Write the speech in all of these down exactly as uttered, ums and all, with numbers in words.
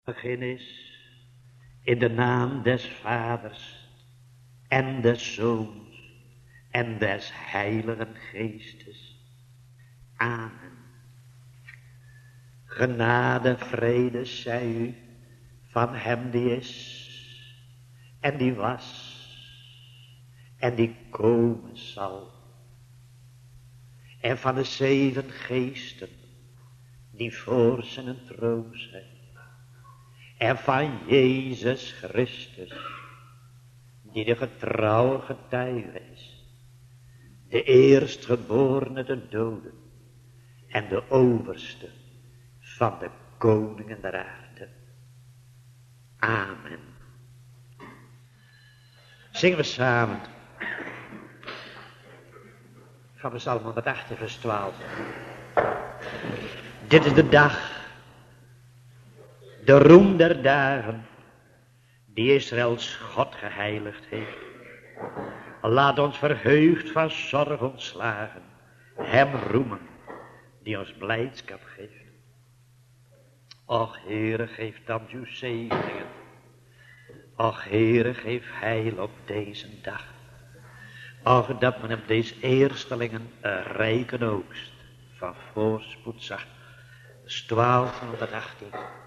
Begin is in de naam des Vaders en des Zoons en des Heiligen Geestes. Amen. Genade, vrede zij u van hem die is en die was en die komen zal. En van de zeven geesten die voor zijn troon zijn. En van Jezus Christus, die de getrouwe getuige is. De eerstgeborene de doden en de overste van de koningen der aarde. Amen. Zingen we samen van Psalm honderdachttien vers twaalf. Dit is de dag, de roem der dagen, die Israëls God geheiligd heeft. Laat ons verheugd van zorg ontslagen, hem roemen, die ons blijdschap geeft. Och Heere, geef dan uw zegeningen. Och Heere, geef heil op deze dag. Och, dat men op deze eerstelingen een rijke oogst van voorspoed zag. Dus twaalf honderdachttien.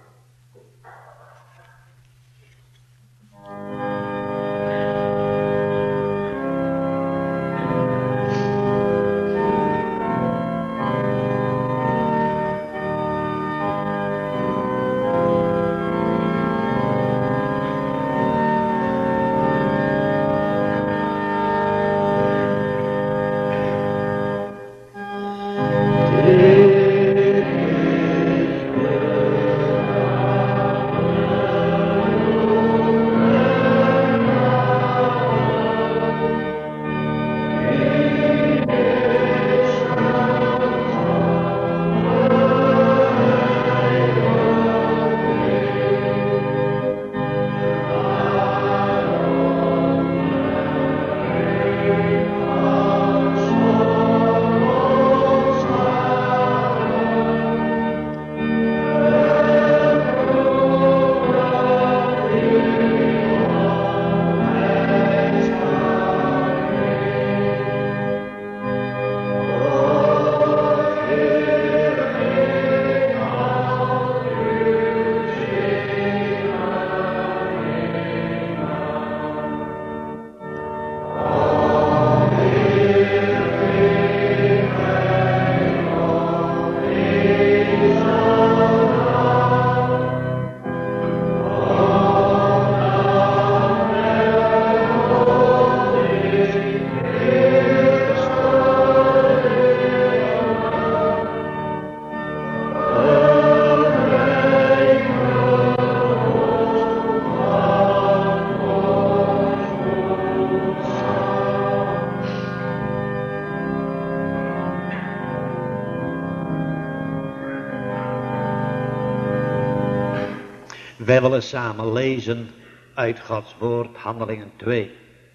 Wij willen samen lezen uit Gods woord, Handelingen twee.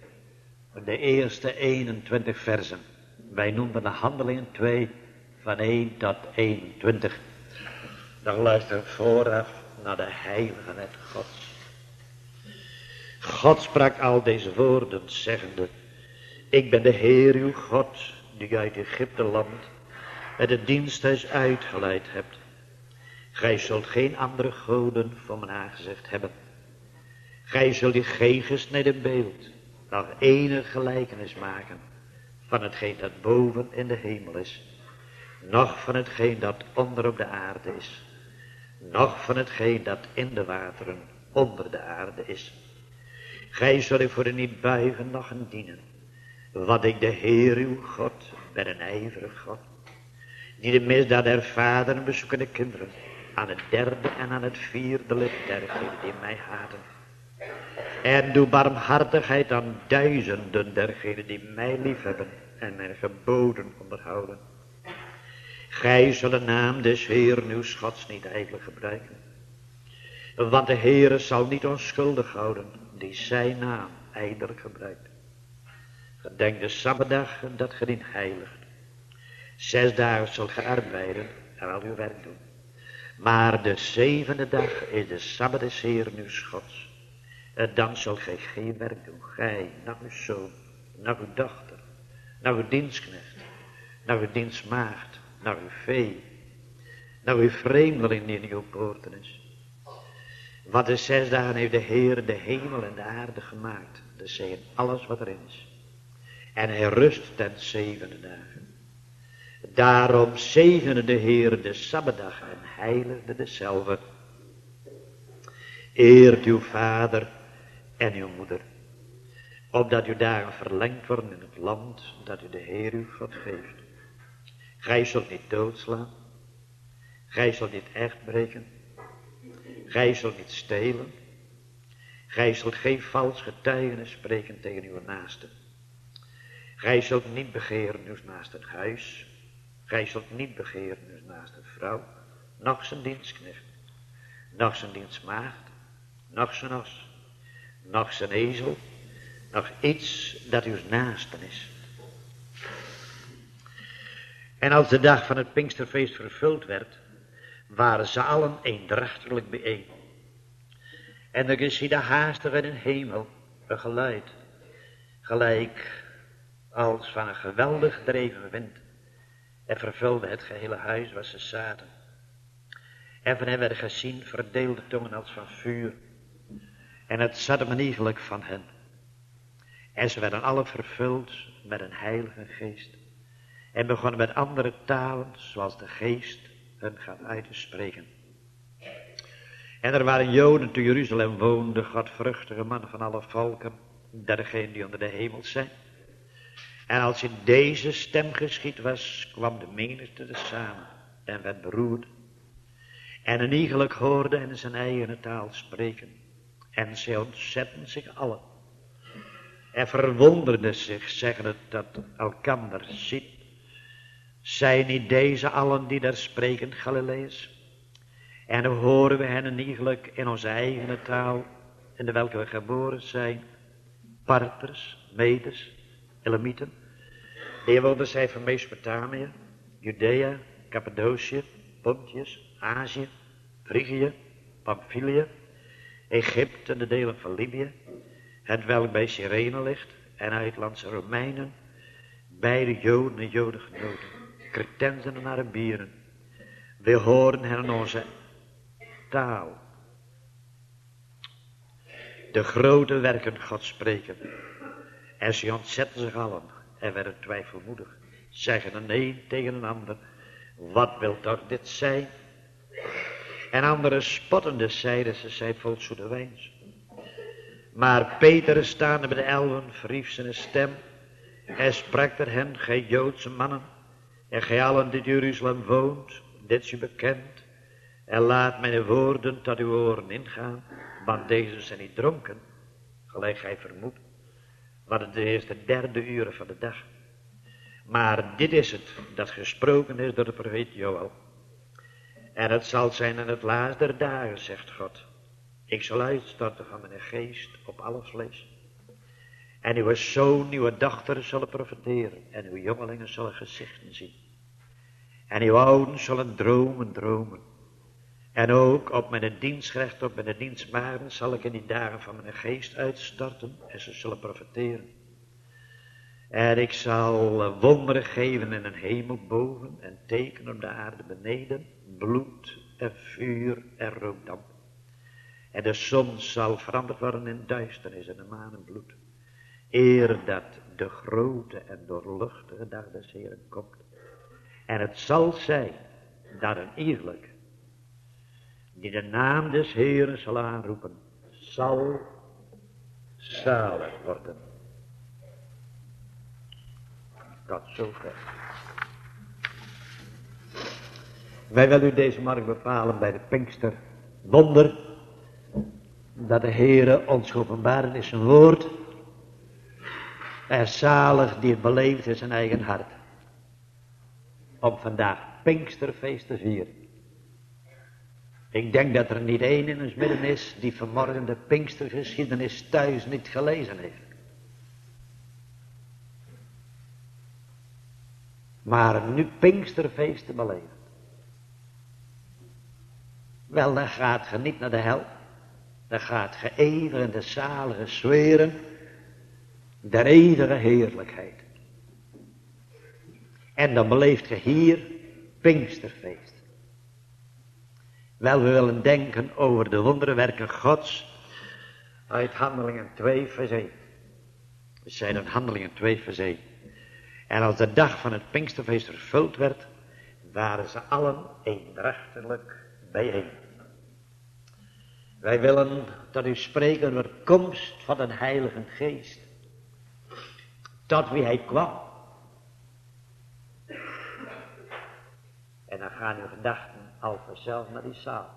De eerste eenentwintig versen. Wij noemen de Handelingen twee van één tot eenentwintig. Dan luisteren we vooraf naar de heilige wet Gods. God sprak al deze woorden zeggende: Ik ben de Heer uw God, die uit Egypte land met het diensthuis uitgeleid hebt. Gij zult geen andere goden voor mijn aangezicht hebben. Gij zult je geen gesneden beeld, nog enige gelijkenis maken van hetgeen dat boven in de hemel is, noch van hetgeen dat onder op de aarde is, noch van hetgeen dat in de wateren onder de aarde is. Gij zult u voor u niet buigen, noch hen dienen, want ik de Heer uw God ben een ijverig God, die de misdaad der vaderen bezoeken de kinderen, aan het derde en aan het vierde lid dergenen die mij haten. En doe barmhartigheid aan duizenden dergenen die mij liefhebben en mijn geboden onderhouden. Gij zult de naam des Heeren uw Gods niet ijdelijk gebruiken. Want de Heere zal niet onschuldig houden die zijn naam ijdelijk gebruikt. Gedenk de Sabbatdag dat ge dien heiligt. Zes dagen zult ge arbeiden en al uw werk doen. Maar de zevende dag is de Sabbat des Heeren uw Gods. En dan zult gij geen werk doen. Gij, nog uw zoon, nog uw dochter, nog uw dienstknecht, nog uw dienstmaagd, nog uw vee, nog uw vreemdeling die in uw poorten is. Want de zes dagen heeft de Heer de hemel en de aarde gemaakt. De zee en alles wat erin is. En hij rust ten zevende dagen. Daarom zegende de Heer de Sabbatdag en heiligde dezelfde. Eert uw vader en uw moeder, opdat uw dagen verlengd worden in het land dat u de Heer uw God geeft. Gij zult niet doodslaan, gij zult niet echt breken, gij zult niet stelen, gij zult geen vals getuigenis spreken tegen uw naaste. Gij zult niet begeren uw naaste huis, gij zult niet begeren uw naaste vrouw, noch zijn dienstknecht, noch zijn dienstmaagd, noch zijn os, noch zijn ezel, nog iets dat uw naasten is. En als de dag van het Pinksterfeest vervuld werd, waren ze allen eendrachtelijk bijeen. En er geschiedde haastig in de hemel een geluid, gelijk als van een geweldig dreven wind, en vervulde het gehele huis waar ze zaten. En van hen werden gezien verdeelde tongen als van vuur, en het zat maniegelijk van hen. En ze werden alle vervuld met een heilige geest, en begonnen met andere talen, zoals de geest hun gaf uit te spreken. En er waren Joden te Jeruzalem woonden, godvruchtige mannen van alle volken, dergenen die onder de hemel zijn. En als in deze stem geschied was, kwam de menigte te samen en werd beroerd. En een iegelijk hoorde hen in zijn eigen taal spreken. En zij ontzetten zich allen. En verwonderden zich, zeggende dat elkander ziet. Zijn niet deze allen die daar spreken Galileërs? En dan horen we hen een iegelijk in onze eigen taal, in de welke we geboren zijn, Parters, Medes, Elamieten. Die woonden zij van Mesopotamië, Judea, Cappadocië, Pontius, Azië, Frigië, Pamphylië, Egypte en de delen van Libië, het welk bij Cyrene ligt, en uitlandse Romeinen, beide Joden en Jodengenoten, Cretensen en Arabieren. We horen hen in onze taal de grote werken God spreken. En ze ontzetten zich allen en werden twijfelmoedig, zeggen een een tegen een ander, wat wil toch dit zijn? En anderen spottende zeiden, ze zijn vol zoete wijns. Maar Peter staande bij de elven verhief zijn stem en sprak ter hen, gij Joodse mannen, en gij allen die in Jeruzalem woont, dit is u bekend, en laat mijn woorden tot uw oren ingaan, want deze zijn niet dronken, gelijk gij vermoedt, want het is de derde uren van de dag. Maar dit is het, dat gesproken is door de profeet Joël. En het zal zijn in het laatste der dagen, zegt God, ik zal uitstorten van mijn geest op alle vlees. En uw zoon, uw dochter zullen profeteren, en uw jongelingen zullen gezichten zien. En uw ouden zullen dromen, dromen. En ook op mijn dienstrecht, op mijn dienstmaagden zal ik in die dagen van mijn geest uitstorten, en ze zullen profeteren. En ik zal wonderen geven in een hemel boven, en tekenen op de aarde beneden, bloed en vuur en rookdamp. En de zon zal veranderd worden in duisternis en de maan in bloed. Eer dat de grote en doorluchtige dag des Heeren komt. En het zal zijn dat een iegelijk die de naam des Heeren zal aanroepen, zal zalig worden. Tot zover. Wij willen u deze morgen bepalen bij de Pinkster wonder, dat de Heere ons geopenbaard is zijn woord, en zalig die het beleeft in zijn eigen hart, om vandaag Pinksterfeest te vieren. Ik denk dat er niet één in ons midden is die vanmorgen de Pinkstergeschiedenis thuis niet gelezen heeft. Maar nu Pinksterfeest te beleven. Wel, dan gaat ge niet naar de hel. Dan gaat ge eeuwig in de zalige sferen der eeuwige heerlijkheid. En dan beleeft ge hier Pinksterfeest. Wel, we willen denken over de wonderwerken Gods uit Handelingen twee vers één. We zijn in Handelingen twee vers één. En als de dag van het Pinksterfeest vervuld werd, waren ze allen eendrachtelijk bijeen. Wij willen tot u spreken over de komst van een Heilige Geest. Tot wie hij kwam. En dan gaan uw gedachten al vanzelf naar die zaal.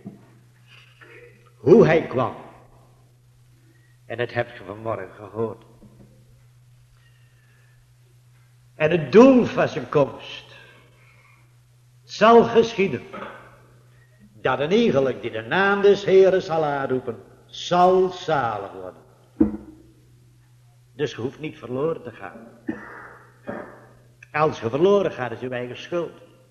Hoe hij kwam. En dat hebt je vanmorgen gehoord. En het doel van zijn komst zal geschieden. Dat een iegelijk die de naam des Heeren zal aanroepen, zal zalig worden. Dus je hoeft niet verloren te gaan. Als je verloren gaat, is je eigen schuld.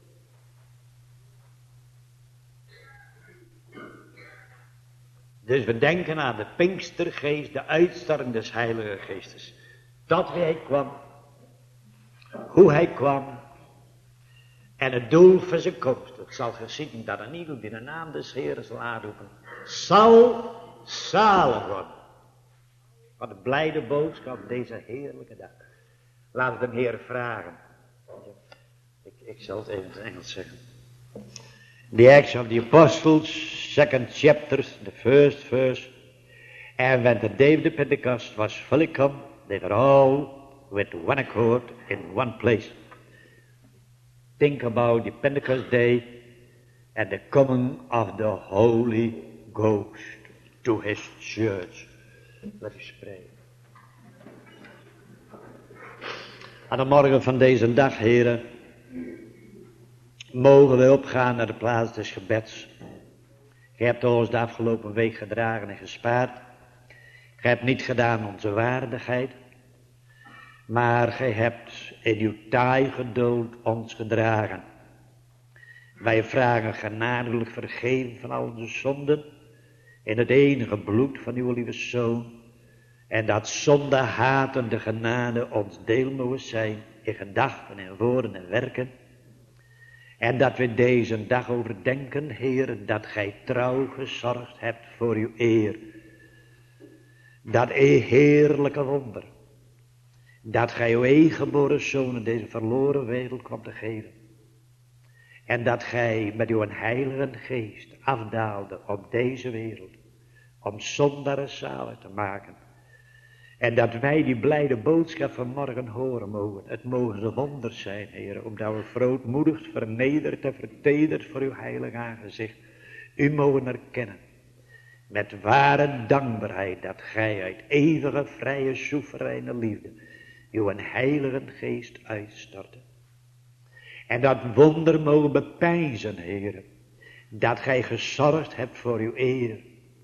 Dus we denken aan de Pinkstergeest, de uitstorting des Heilige Geestes. Dat wie hij kwam, hoe hij kwam en het doel van zijn komst. Het zal geschieden dat een ieder die de naam des Heeren zal aanroepen, zal zalig worden. Wat een blijde boodschap deze heerlijke dag. Laat het de Heer vragen. Ik, ik zal het even in het Engels zeggen. The Acts of the Apostles, second chapter, the first verse. And when the day of the Pentecost was fully come, they were all with one accord in one place. Think about the Pentecost day and the coming of the Holy Ghost to his church. Laat u spreken. Aan de morgen van deze dag, heren, mogen wij opgaan naar de plaats des gebeds. Gij hebt ons de afgelopen week gedragen en gespaard. Gij hebt niet gedaan onze waardigheid, maar gij hebt in uw taai geduld ons gedragen. Wij vragen genadelijk vergeving van al onze zonden in het enige bloed van uw lieve Zoon. En dat zonde hatende genade ons deel mogen zijn in gedachten en woorden en werken. En dat we deze dag overdenken, Heer, dat gij trouw gezorgd hebt voor uw eer. Dat heerlijke wonder, dat gij uw enigengeboren Zoon in deze verloren wereld kwam te geven. En dat gij met uw heilige geest afdaalde op deze wereld, om zondaren zalig te maken. En dat wij die blijde boodschap van morgen horen mogen. Het mogen ze wonders zijn, Heer, omdat we verootmoedigd, vernederd en vertederd voor uw heilig aangezicht u mogen erkennen. Met ware dankbaarheid dat gij uit eeuwige, vrije, soevereine liefde uw heilige geest uitstortte. En dat wonder mogen bepeinzen, Heer, dat gij gezorgd hebt voor uw eer.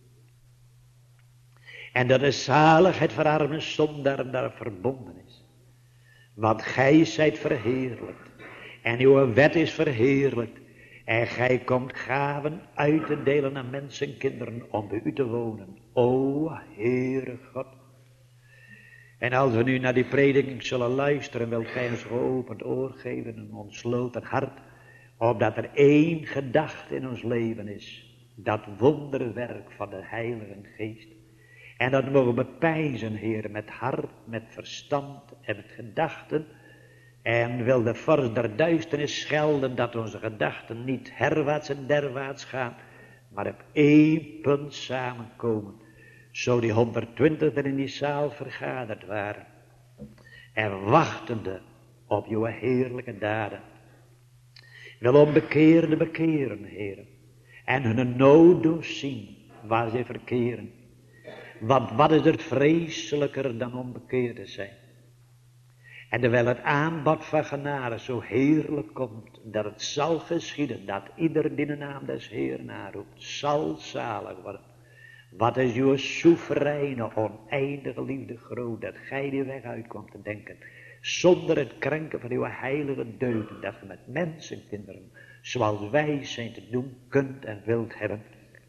En dat de zaligheid voor arme zondaren daar verbonden is. Want gij zijt verheerlijkt. En uw wet is verheerlijkt. En gij komt gaven uit te delen aan mensen en kinderen om bij u te wonen. O Heere God. En als we nu naar die prediking zullen luisteren, wilt gij ons geopend oor geven en ontsloten hart. Opdat er één gedachte in ons leven is. Dat wonderwerk van de Heilige Geest. En dat mogen we bepeinzen, Heer, met hart, met verstand en met gedachten. En wil de vorst der duisternis schelden dat onze gedachten niet herwaarts en derwaarts gaan, maar op één punt samenkomen. Zo die honderdtwintig er in die zaal vergaderd waren. En wachtende op uw heerlijke daden. Wil onbekeerde bekeren, Heer. En hun nood doen zien waar ze verkeren. Want wat is er vreselijker dan onbekeerd te zijn. En terwijl het aanbod van genade zo heerlijk komt, dat het zal geschieden, dat ieder die de naam des Heeren aanroept, zal zalig worden. Wat is uw soevereine, oneindige liefde groot, dat gij die weg uitkomt te denken, zonder het krenken van uw heilige deugden, dat je met mensenkinderen zoals wij zijn te doen kunt en wilt hebben.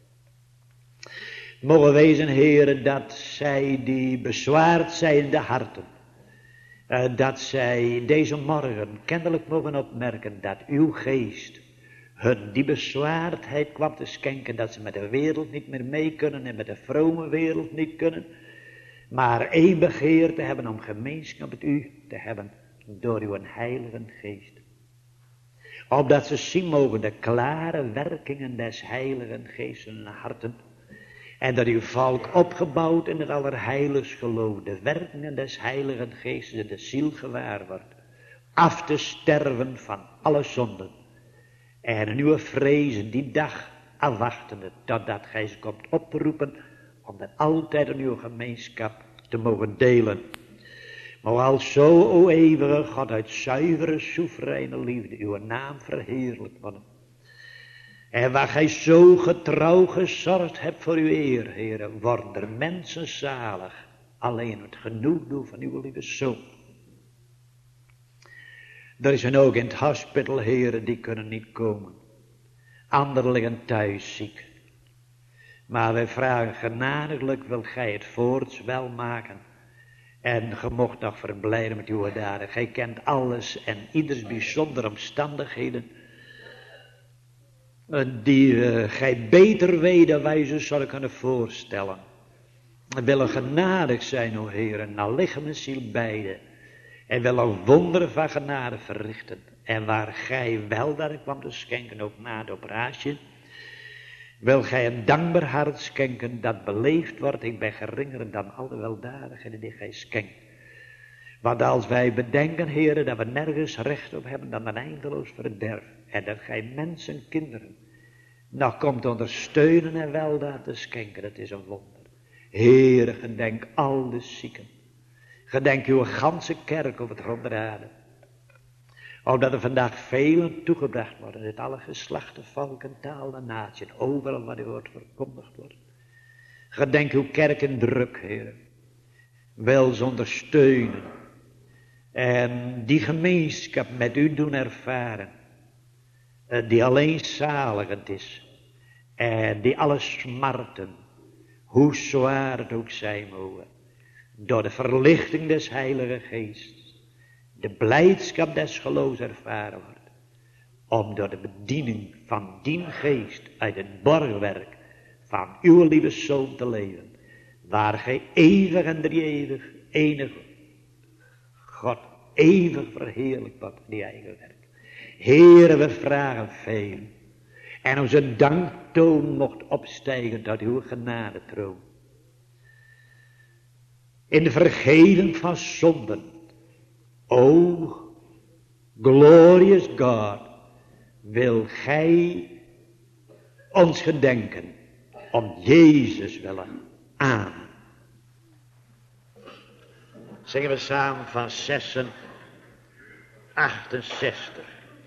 Mogen wezen, heren, dat zij die bezwaard zijn in de harten, uh, dat zij deze morgen kennelijk mogen opmerken dat uw geest hun die bezwaardheid kwam te schenken, dat ze met de wereld niet meer mee kunnen en met de vrome wereld niet kunnen, maar één begeerte hebben om gemeenschap met u te hebben door uw heilige geest. Opdat ze zien mogen de klare werkingen des heiligen geest in hun harten, en dat uw volk opgebouwd in het allerheiligst geloof de werkingen des heiligen geestes in de ziel gewaar wordt, af te sterven van alle zonden, en in uw vrezen die dag afwachtende, totdat gij ze komt oproepen, om dan altijd in uw gemeenschap te mogen delen. Maar alzo, o eeuwige God, uit zuivere, soevereine liefde, uw naam verheerlijk worden. En waar gij zo getrouw gezorgd hebt voor uw eer, heren, worden er mensen zalig, alleen het genoegdoen van uw lieve zoon. Er zijn ook in het hospital, heren, die kunnen niet komen. Anderen liggen thuis ziek. Maar wij vragen genadiglijk, wil gij het voorts wel maken. En ge mocht nog verblijden met uw daden. Gij kent alles en ieders bijzondere omstandigheden, die uh, gij beter weet dan wij ze zouden kunnen voorstellen. We willen genadig zijn, o heren, naar lichaam en ziel beide. En willen wonderen van genade verrichten. En waar gij wel dat kwam te schenken, ook na de operatie, wil gij een dankbaar hart schenken dat beleefd wordt. Ik ben geringer dan alle weldadigheden die gij schenkt. Want als wij bedenken, heren, dat we nergens recht op hebben dan een eindeloos verderf. En dat gij mensen, kinderen, nog komt ondersteunen en weldaad te schenken. Dat is een wonder. Heere, gedenk al de zieken. Gedenk uw ganse kerk op het grond der aarde. Opdat er vandaag velen toegebracht worden. Uit alle geslachten, volken, taal en natie. Overal waar uw woord verkondigd wordt. Gedenk uw kerk in druk, Heere. Wil ze ondersteunen. En die gemeenschap met u doen ervaren. Die alleen zaligend is. En die alle smarten, hoe zwaar het ook zijn mogen, door de verlichting des heilige geestes, de blijdschap des geloofs ervaren wordt. Om door de bediening van die geest uit het borgwerk van uw lieve zoon te leven. Waar gij eeuwig en drie-eeuwig, enig God, eeuwig verheerlijk wordt in die eigen werk. Heere, we vragen veel. En onze danktoon mocht opstijgen tot uw genadetroon. In de vergeving van zonden. O, glorious God, wil gij ons gedenken om Jezus willen. Amen. Zingen we samen van zessen achtenzestig.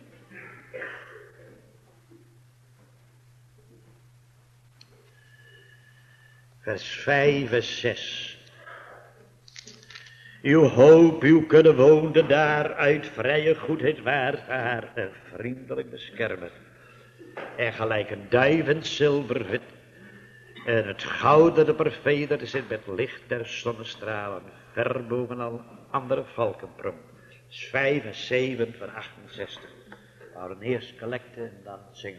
Vers vijf en zes. Uw hoop, uw kudde woonde daar, uit vrije goedheid waard haar een vriendelijk beschermer. En gelijk een duivend zilverwit, en het goud dat op haar vederen zit met licht der zonnestralen, ver boven al andere valkenpronk. Dus vijf en zeven van achtenzestig. We houden eerst collecten en dan zingen.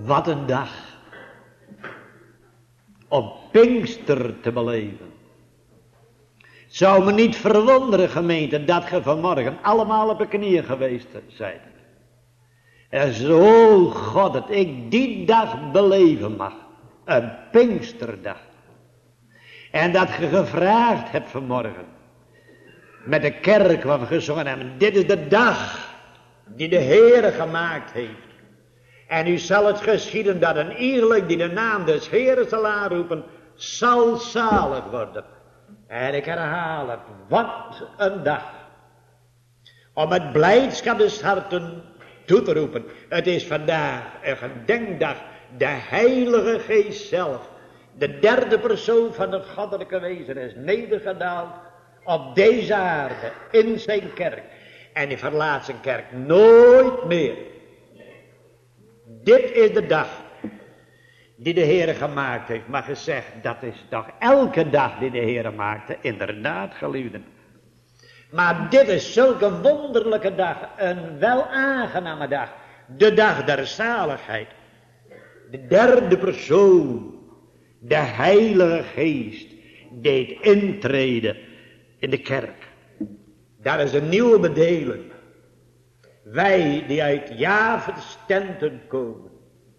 Wat een dag. Om Pinkster te beleven. Zou me niet verwonderen, gemeente, dat ge vanmorgen allemaal op de knieën geweest zijt. En zo God, dat ik die dag beleven mag. Een Pinksterdag. En dat ge gevraagd hebt vanmorgen. Met de kerk waar we gezongen hebben. Dit is de dag die de Heere gemaakt heeft. En u zal het geschieden dat een iegelijk die de naam des Heeren zal aanroepen, zal zalig worden. En ik herhaal het, wat een dag. Om het blijdschap des harten toe te roepen. Het is vandaag een gedenkdag. De Heilige Geest zelf, de derde persoon van het goddelijke wezen, is nedergedaald op deze aarde, in zijn kerk. En hij verlaat zijn kerk nooit meer. Dit is de dag die de Heere gemaakt heeft. Maar gezegd, dat is toch elke dag die de Heere maakte. Inderdaad, geliefden. Maar dit is zulke wonderlijke dag. Een wel aangename dag. De dag der zaligheid. De derde persoon. De Heilige Geest. Deed intreden in de kerk. Daar is een nieuwe bedeling. Wij die uit Javers tenten komen.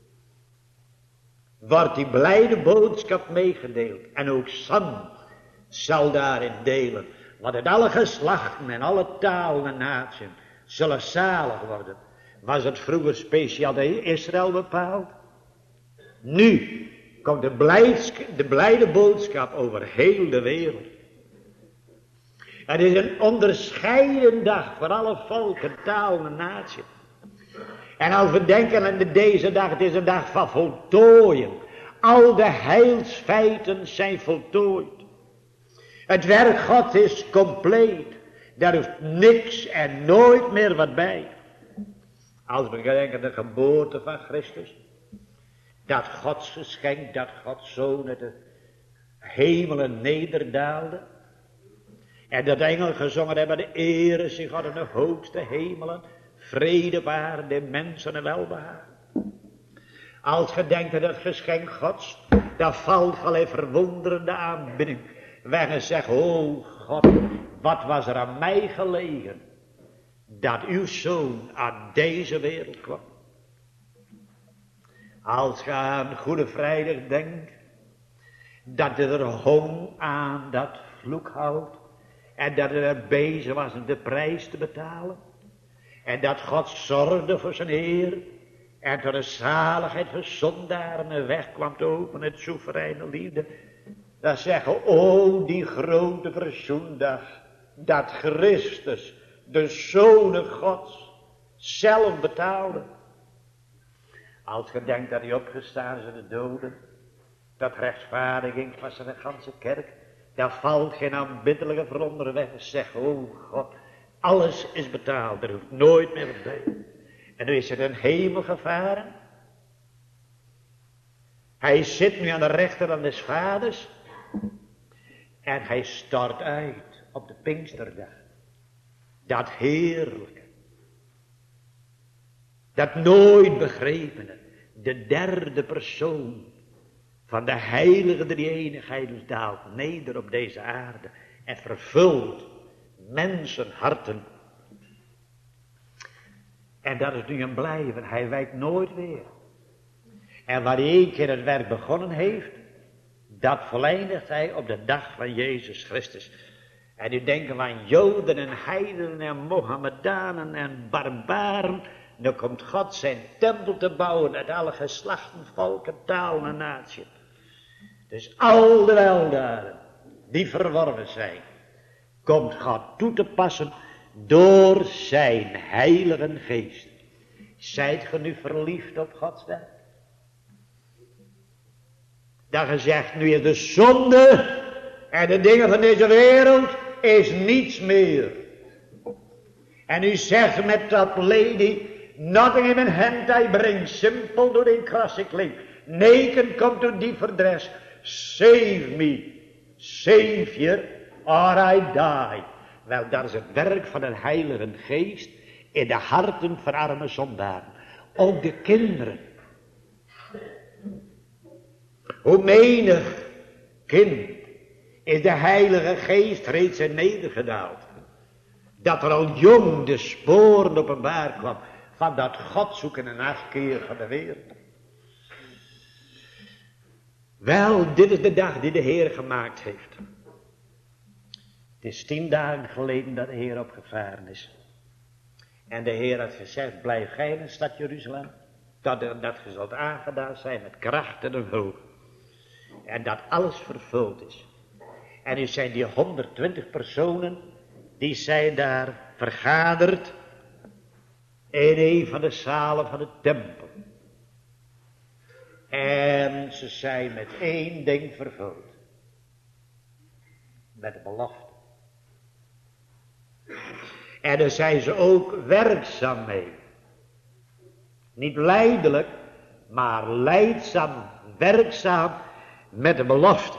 Wordt die blijde boodschap meegedeeld. En ook Sam zal daarin delen. Want uit alle geslachten en alle talen en naties zullen zalig worden. Was het vroeger speciaal de Israël bepaald? Nu komt de, blijdsk- de blijde boodschap over heel de wereld. Het is een onderscheiden dag voor alle volken, talen en naties. En als we denken aan de, deze dag, het is een dag van voltooien. Al de heilsfeiten zijn voltooid. Het werk God is compleet. Daar hoeft niks en nooit meer wat bij. Als we denken aan de geboorte van Christus. Dat Gods geschenk, dat Gods Zoon uit de hemelen nederdaalde. En dat engelen gezongen hebben, de ere zich God in de hoogste hemelen. Vrede op aarde, mensen en welbehagen. Als je denkt aan het geschenk Gods, dan valt gelijk verwonderende aanbidding. Wij zeggen, oh God, wat was er aan mij gelegen, dat uw Zoon aan deze wereld kwam. Als je aan Goede Vrijdag denkt, dat je er hong aan dat vloekhout, en dat hij er bezig was om de prijs te betalen. En dat God zorgde voor zijn Heer. En tot de zaligheid van zondaren een weg kwam te openen, het soevereine liefde. Dan zeggen, oh die grote verzoendag, dat Christus, de Zoon Gods, zelf betaalde. Als je denkt dat hij opgestaan is uit de doden, dat rechtvaardiging van zijn ganse kerk, daar valt geen aanbiddelijke veronder weg en zegt, oh God, alles is betaald, er hoeft nooit meer wat bij. En nu is er een hemel gevaren. Hij zit nu aan de rechterhand des vaders. En hij stort uit op de Pinksterdag. Dat heerlijke. Dat nooit begrepene. De derde persoon van de heilige drie-eenigheid daalt neder op deze aarde. En vervult mensenharten. En dat is nu een blijven. Hij wijkt nooit weer. En waar hij één keer het werk begonnen heeft, dat voleindigt hij op de dag van Jezus Christus. En u denkt aan Joden en heidenen en Mohammedanen en barbaren. Dan komt God zijn tempel te bouwen uit alle geslachten, volken, talen en naties. Dus al de weldaden die verworven zijn, komt God toe te passen door zijn heilige geest. Zijt ge nu verliefd op Gods werk? Dat gezegd, nu is de zonde en de dingen van deze wereld is niets meer. En u zegt met dat lady, nothing in mijn hand I bring, simpel door een krasse klink. Neken komt door die verdres, save me, Savior, or I die. Wel, dat is het werk van een heilige geest in de harten van arme zondaren. Ook de kinderen Hoe menig kind is de Heilige Geest reeds in nedergedaald. Dat er al jong de sporen openbaar kwam van dat God zoeken en afkeer van de wereld. Wel, dit is de dag die de Heer gemaakt heeft. Het is tien dagen geleden dat de Heer opgevaren is. En de Heer had gezegd, blijf gij in de stad Jeruzalem. Dat, dat ge zult aangedaan zijn met kracht en hulp. En dat alles vervuld is. En nu zijn die honderdtwintig personen, die zijn daar vergaderd in een van de zalen van de tempel. En ze zijn met één ding vervuld. Met de belofte. En daar zijn ze ook werkzaam mee. Niet lijdelijk, maar lijdzaam, werkzaam met de belofte.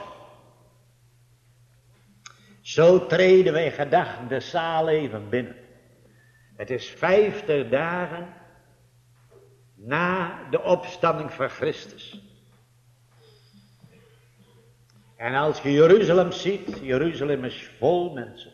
Zo treden wij in gedachten de zaal even binnen. Het is vijftig dagen na de opstanding van Christus. En als je Jeruzalem ziet, Jeruzalem is vol mensen.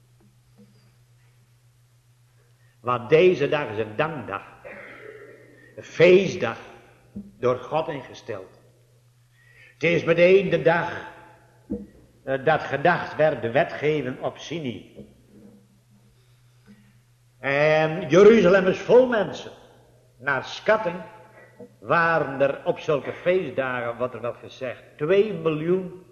Want deze dag is een dankdag. Een feestdag. Door God ingesteld. Het is meteen de dag uh, dat gedacht werd de wetgeving op Sinai. En Jeruzalem is vol mensen. Naar schatting waren er op zulke feestdagen, wat er wel gezegd, twee miljoen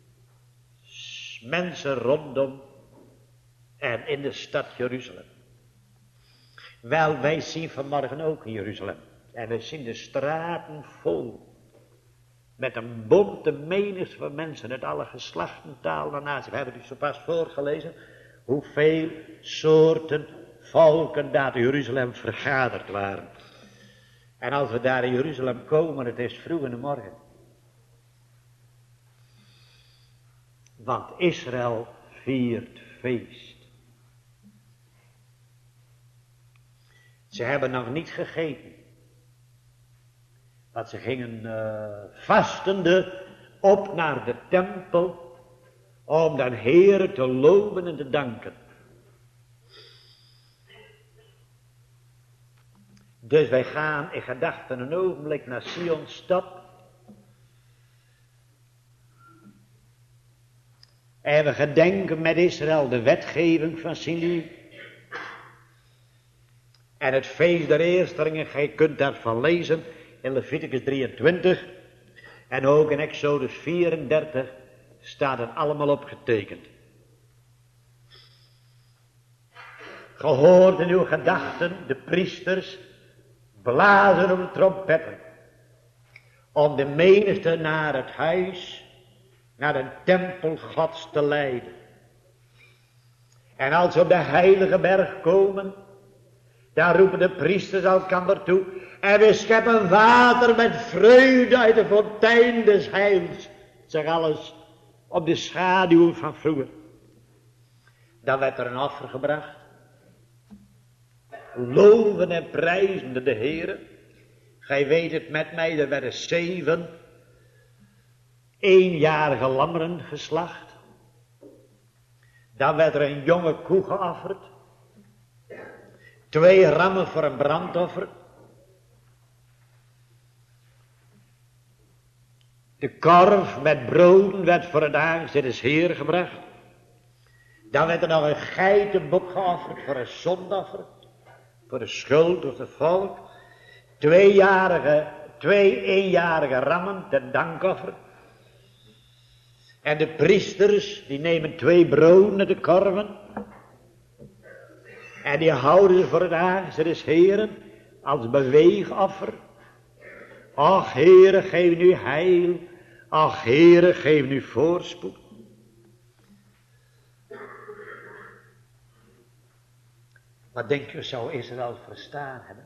mensen rondom en in de stad Jeruzalem. Wel, wij zien vanmorgen ook in Jeruzalem. En we zien de straten vol. Met een bonte menigte van mensen uit alle geslachten, talen en naties. We hebben het zo pas voorgelezen. Hoeveel soorten volken daar in Jeruzalem vergaderd waren. En als we daar in Jeruzalem komen, het is vroeg in de morgen. Want Israël viert feest. Ze hebben nog niet gegeten. Want ze gingen uh, vastende op naar de tempel. Om de Heere te loven en te danken. Dus wij gaan in gedachten een ogenblik naar Sion's stad. En we gedenken met Israël de wetgeving van Sinai. En het feest der eerstelingen, gij kunt daarvan lezen in Leviticus drieëntwintig. En ook in Exodus vierendertig staat het allemaal opgetekend. Gehoord in uw gedachten de priesters blazen op de trompetten. Om de menigte naar het huis, naar de tempel Gods te leiden. En als ze op de heilige berg komen, daar roepen de priesters elkander toe. En we scheppen water met vreugde uit de fontein des heils. Zeg alles op de schaduw van vroeger. Dan werd er een offer gebracht. Loven en prijzende de Heere. Gij weet het met mij, er werden zeven eenjarige lammeren geslacht. Dan werd er een jonge koe geofferd. Twee rammen voor een brandoffer. De korf met broden werd voor het aangezicht des Heeren gebracht. Dan werd er nog een geitenbok geofferd voor een zondoffer. Voor de schuld of het volk. Tweejarige, twee eenjarige rammen ten dankoffer. En de priesters, die nemen twee broden uit de korven. En die houden ze voor het aangezicht des Heeren als beweegoffer. Ach Heere, geef nu heil. Ach Heere, geef nu voorspoed. Wat denk je, zou Israël verstaan hebben?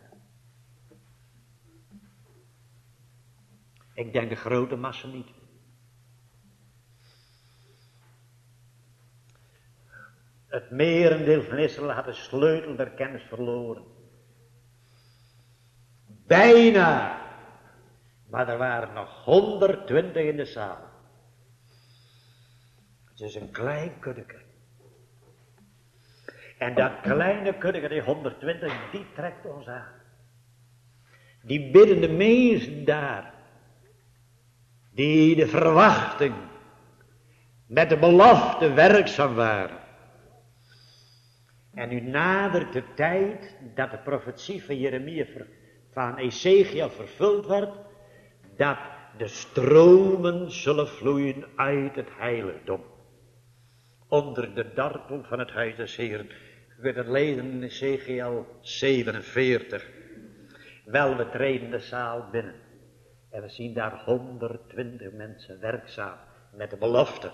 Ik denk de grote massa niet. Het merendeel van Israël had de sleutel der kennis verloren. Bijna Maar er waren nog honderdtwintig in de zaal. Het is een klein kuddeke. En dat kleine kuddeke, die honderdtwintig, die trekt ons aan. Die biddende mensen daar. Die de verwachting met de belofte werkzaam waren. En nu nadert de tijd dat de profetie van Jeremia, van Ezekiel vervuld werd. Dat de stromen zullen vloeien uit het heiligdom. Onder de dartel van het huis des Heeren. Je kunt het lezen in Ezekiel zevenenveertig. Wel, we treden de zaal binnen. En we zien daar honderdtwintig mensen werkzaam met de belofte.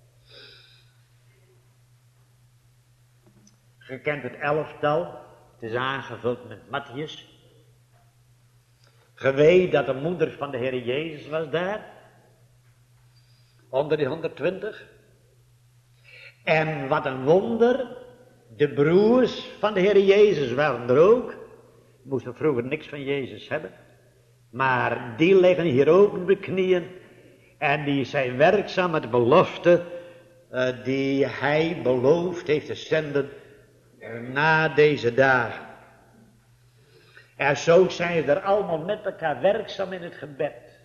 Je kent het elftal. Het is aangevuld met Matthias. Je weet dat de moeder van de Heer Jezus was daar. Onder die honderdtwintig. En wat een wonder. De broers van de Heer Jezus waren er ook. Moesten vroeger niks van Jezus hebben. Maar die liggen hier ook op de knieën. En die zijn werkzaam met de belofte. Uh, die hij beloofd heeft te zenden. Uh, na deze dagen. En zo zijn ze er allemaal met elkaar werkzaam in het gebed.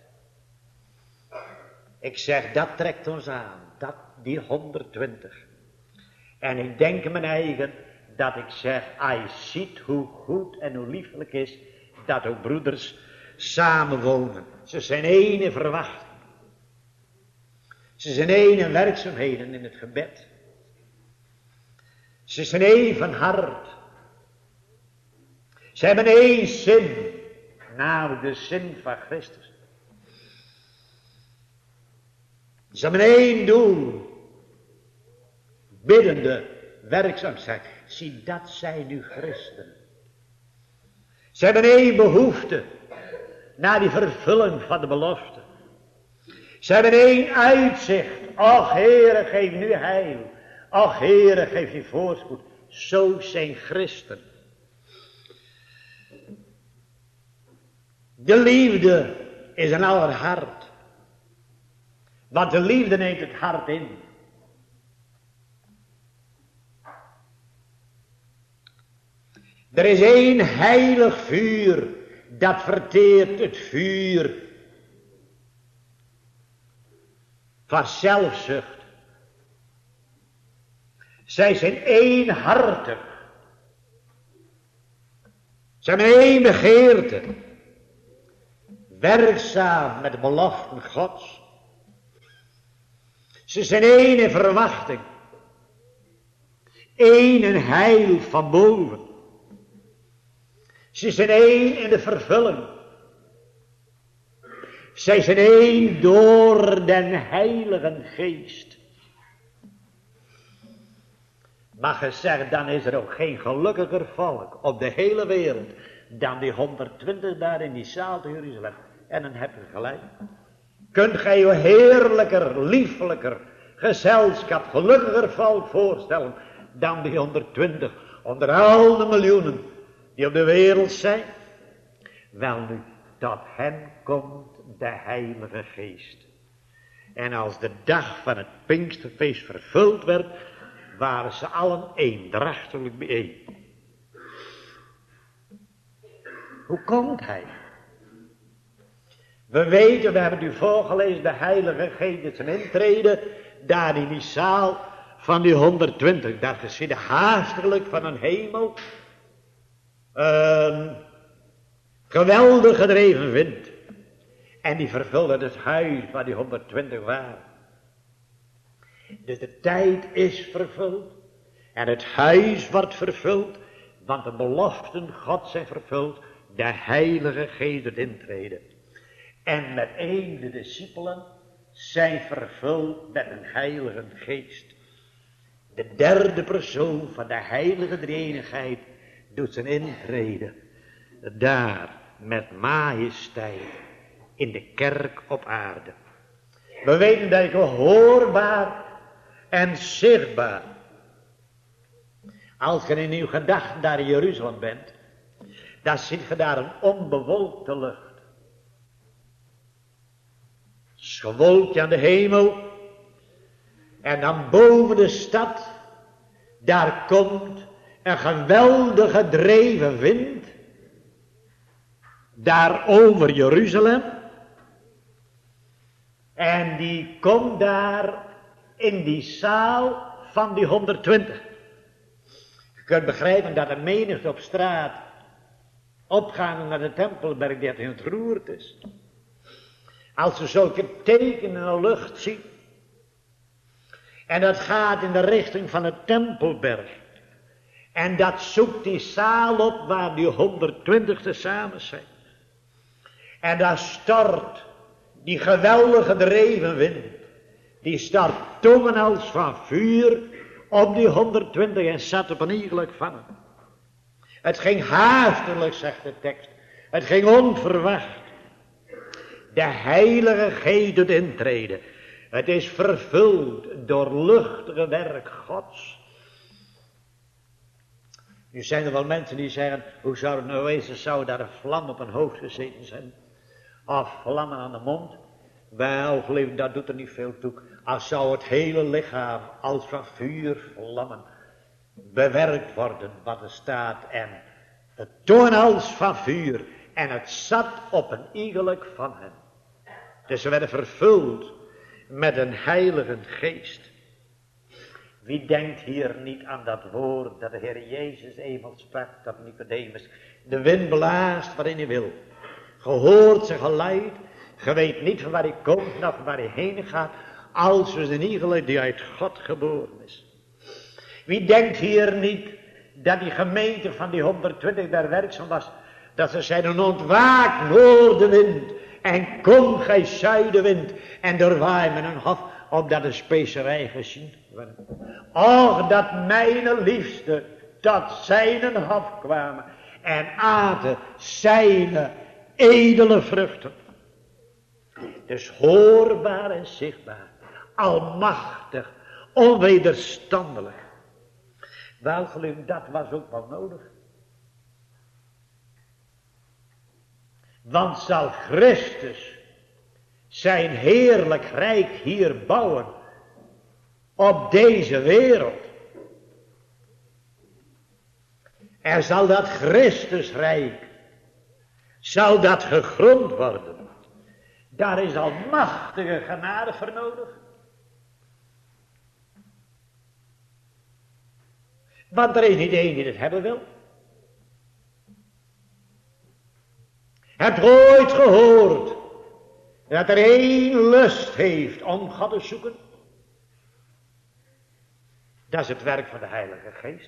Ik zeg, dat trekt ons aan. Dat, die honderdtwintig. En ik denk in mijn eigen, dat ik zeg, hij ziet hoe goed en hoe liefelijk is, dat ook broeders samenwonen. Ze zijn één in verwachting. Ze zijn één in werkzaamheden in het gebed. Ze zijn één van hart. Ze hebben één zin, namelijk de zin van Christus. Ze hebben één doel, biddende werkzaam zijn. Zie, dat zijn nu christenen. Ze hebben één behoefte, naar die vervulling van de belofte. Ze hebben één uitzicht. Och, Heere, geef nu heil. Och, Heere, geef je voorspoed. Zo zijn christen. De liefde is in aller hart. Want de liefde neemt het hart in. Er is één heilig vuur. Dat verteert het vuur van zelfzucht. Zij zijn eenhartig. Ze hebben één begeerte. Werkzaam met de beloften Gods. Ze zijn één in verwachting. Eén in heil van boven. Ze zijn één in de vervulling. Zij zijn één door den Heilige Geest. Mag je zeggen, dan is er ook geen gelukkiger volk op de hele wereld dan die honderdtwintig daar in die zaal te Jeruzalem. En dan heb je gelijk. Kunt gij je heerlijker, liefelijker gezelschap, gelukkiger volk voorstellen dan die honderdtwintig onder al de miljoenen die op de wereld zijn? Wel nu, tot hen komt de Heilige Geest. En als de dag van het Pinksterfeest vervuld werd, waren ze allen eendrachtelijk bijeen. Hoe komt hij? We weten, we hebben het u voorgelezen, de Heilige Geest is een intreden daar in die zaal van die honderdtwintig. Daar geschiedde haastelijk van een hemel een geweldig gedreven wind. En die vervulde het huis waar die honderdtwintig waren. Dus de tijd is vervuld. En het huis wordt vervuld. Want de beloften God zijn vervuld. De Heilige Geest het intreden. En met één de discipelen zijn vervuld met een Heilige Geest. De derde persoon van de Heilige Drie-eenigheid doet zijn intrede. Daar met majesteit in de kerk op aarde. We weten dat je hoorbaar en zichtbaar. Als je in uw gedachten daar in Jeruzalem bent, dan ziet je daar een onbewolkte lucht. is een wolkje aan de hemel. En dan boven de stad, daar komt een geweldige dreven wind. Daar over Jeruzalem. En die komt daar in die zaal van die honderdtwintig. Je kunt begrijpen dat er menigte op straat opgaan naar de Tempelberg die het ontroerd is. Als ze zulke tekenen in de lucht zien. En dat gaat in de richting van de Tempelberg. En dat zoekt die zaal op waar die honderdtwintig tezamen zijn. En daar stort die geweldige dreven wind. Die stort tongen als van vuur op die honderdtwintig en zat op een iegelijk van hem. Het ging haastelijk, zegt de tekst. Het ging onverwacht. De Heilige Geest doet intreden. Het is vervuld door luchtige werk Gods. Nu zijn er wel mensen die zeggen, hoe zou het nou wezen, zou daar een vlam op een hoofd gezeten zijn? Of vlammen aan de mond? Wel, geliefd, dat doet er niet veel toe. Als zou het hele lichaam als van vuur vlammen bewerkt worden, wat er staat. En het toon als van vuur. En het zat op een iegelijk van hen. Dus ze werden vervuld met een heilige geest. Wie denkt hier niet aan dat woord dat de Heer Jezus eenmaal sprak tot Nicodemus. De wind blaast waarin hij wil. Gehoord ze geleid. Je weet niet van waar hij komt, nog waar hij heen gaat. Als we een iegelijk die uit God geboren is. Wie denkt hier niet dat die gemeente van die honderdtwintig daar werkzaam was. Dat ze zeiden, ontwaak noordenwind. En kom gij zuidenwind. En doorwaai met een hof, opdat de specerij gezien werd. Och, dat mijn liefste tot zijn hof kwamen. En aten zijn edele vruchten. Dus hoorbaar en zichtbaar. Almachtig. Onwederstandelijk. Wel geliefd, dat was ook wel nodig. Want zal Christus zijn heerlijk rijk hier bouwen op deze wereld. En zal dat Christusrijk, zal dat gegrond worden. Daar is al machtige genade voor nodig. Want er is niet één die het hebben wil. Hebt u ooit gehoord dat er één lust heeft om God te zoeken? Dat is het werk van de Heilige Geest.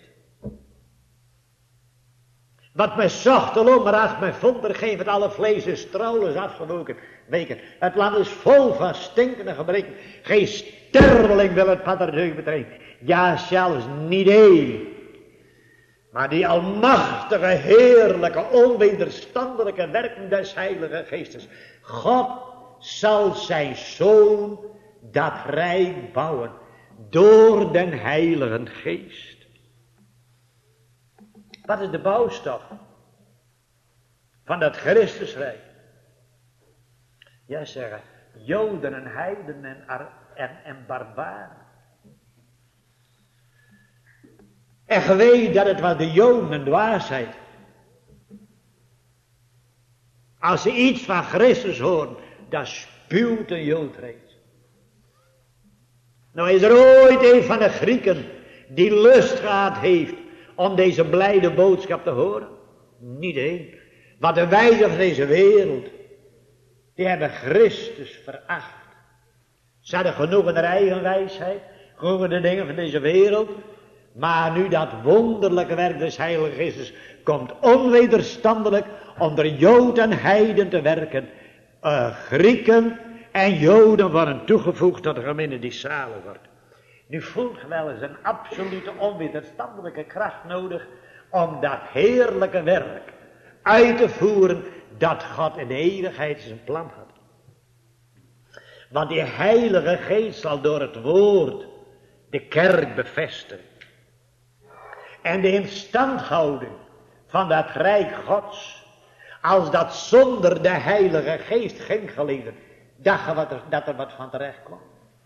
Wat mij zocht alom, maar als mij vond, er geeft het alle vlees is trouwens afgewoken. Weken. Het land is vol van stinkende gebreken. Geen sterveling wil het Vader deugd betreden. Ja, zelfs niet één. Maar die almachtige, heerlijke, onwederstandelijke werking des Heilige Geestes. God zal zijn Zoon dat rijk bouwen. Door den Heilige Geest. Wat is de bouwstof van dat Christusrijk? Ja, zeggen, Joden en heiden en, en, en barbaren. En ge weet dat het was de Joden een dwaasheid. Als ze iets van Christus horen, dan spuwt een Jood reeds. Nou is er ooit een van de Grieken die lust gehad heeft om deze blijde boodschap te horen? Niet één. Want de wijzen van deze wereld, die hebben Christus veracht. Ze hadden genoeg in hun eigen wijsheid, genoeg in de dingen van deze wereld. Maar nu dat wonderlijke werk des Heilige Geestes komt onwederstandelijk onder Jood en heiden te werken. Uh, Grieken en Joden worden toegevoegd tot de gemeente die zalig wordt. Nu voelt je wel eens een absolute onwederstandelijke kracht nodig om dat heerlijke werk uit te voeren dat God in de eeuwigheid zijn plan had. Want die Heilige Geest zal door het woord de kerk bevestigen. En de instandhouding van dat rijk Gods, als dat zonder de Heilige Geest ging, geliefden, dacht je wat er, dat er wat van terecht kwam.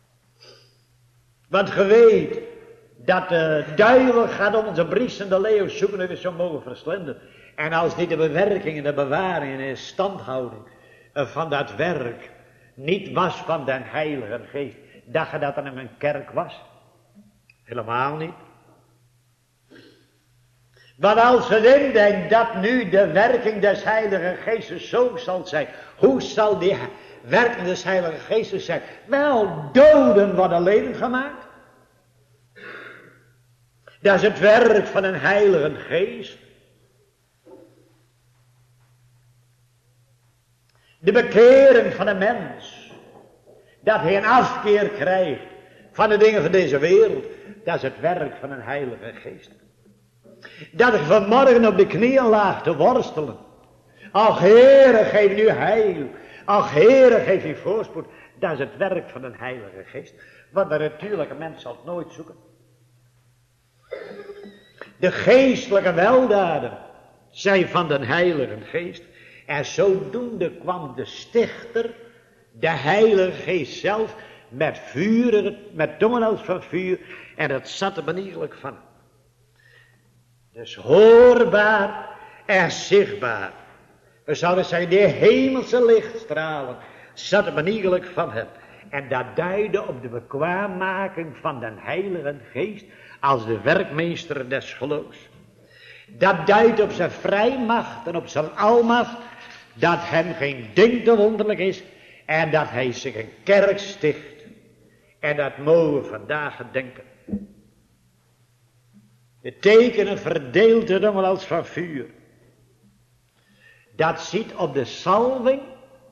Want je weet dat de duivel gaat onze briesende leeuw zoeken dat we zo mogen verslinden. En als die de bewerking en de bewaring en de standhouding van dat werk niet was van den Heilige Geest, dacht je dat er een kerk was? Helemaal niet. Want als je indenkt dat nu de werking des Heilige Geestes zo zal zijn, hoe zal die werking des Heilige Geestes zijn? Wel, doden worden levend gemaakt. Dat is het werk van een Heilige Geest. De bekering van een mens, dat hij een afkeer krijgt van de dingen van deze wereld, dat is het werk van een Heilige Geest. Dat ik vanmorgen op de knieën laag te worstelen. Ach Heere, geef nu heil. Ach Heere, geef u voorspoed. Dat is het werk van een Heilige Geest. Want de natuurlijke mens zal het nooit zoeken. De geestelijke weldaden zijn van den Heilige Geest. En zodoende kwam de stichter, de Heilige Geest zelf, met vuur, met tongen als van vuur. En het zat er benieuwelijk van. Dus hoorbaar en zichtbaar. We zouden zeggen, die hemelse lichtstralen zat er benieuwelijk van hem. En dat duidde op de bekwaammaking van den Heilige Geest als de werkmeester des geloofs. Dat duidt op zijn vrijmacht en op zijn almacht, dat hem geen ding te wonderlijk is en dat hij zich een kerk sticht. En dat mogen we vandaag gedenken. De tekenen verdeelt het allemaal als van vuur. Dat ziet op de salving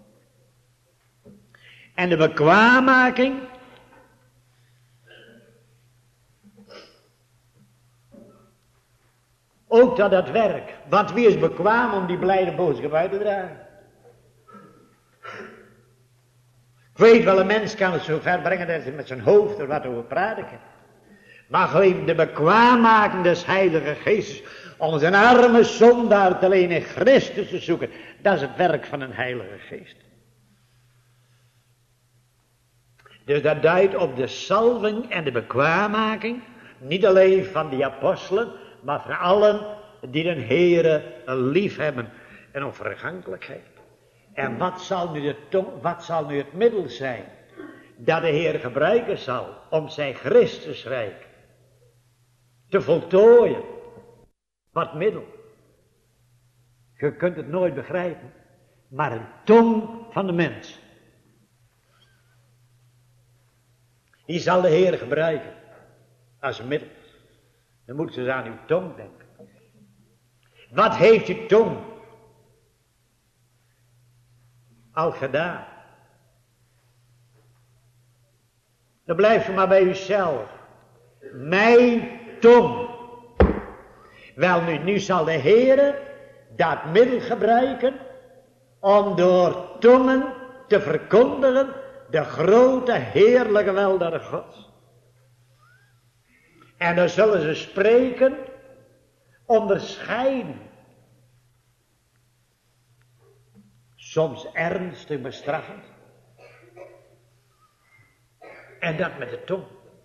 en de bekwaammaking ook dat het werk. Want wie is bekwaam om die blijde boodschap uit te dragen? Ik weet wel, een mens kan het zo ver brengen dat hij met zijn hoofd er wat over praten kan. Maar geef de bekwaammaking des Heilige Geestes om zijn arme zondaar te lenen in Christus te zoeken. Dat is het werk van een Heilige Geest. Dus dat duidt op de salving en de bekwaammaking. Niet alleen van die apostelen, maar van allen die den Heere lief hebben en op vergankelijkheid. En wat zal nu, de tong, wat zal nu het middel zijn dat de Heer gebruiken zal om zijn Christusrijk te voltooien? Wat middel? Je kunt het nooit begrijpen, maar een tong van de mens. Die zal de Heer gebruiken als een middel. Dan moet ze aan uw tong denken. Wat heeft uw tong al gedaan? Dan blijft u maar bij uzelf. Mijn tong. Wel nu, nu zal de Heere dat middel gebruiken om door tongen te verkondigen de grote heerlijke weldaden Gods. En dan zullen ze spreken, onderscheiden. Soms ernstig bestraffend. En dat met de tong.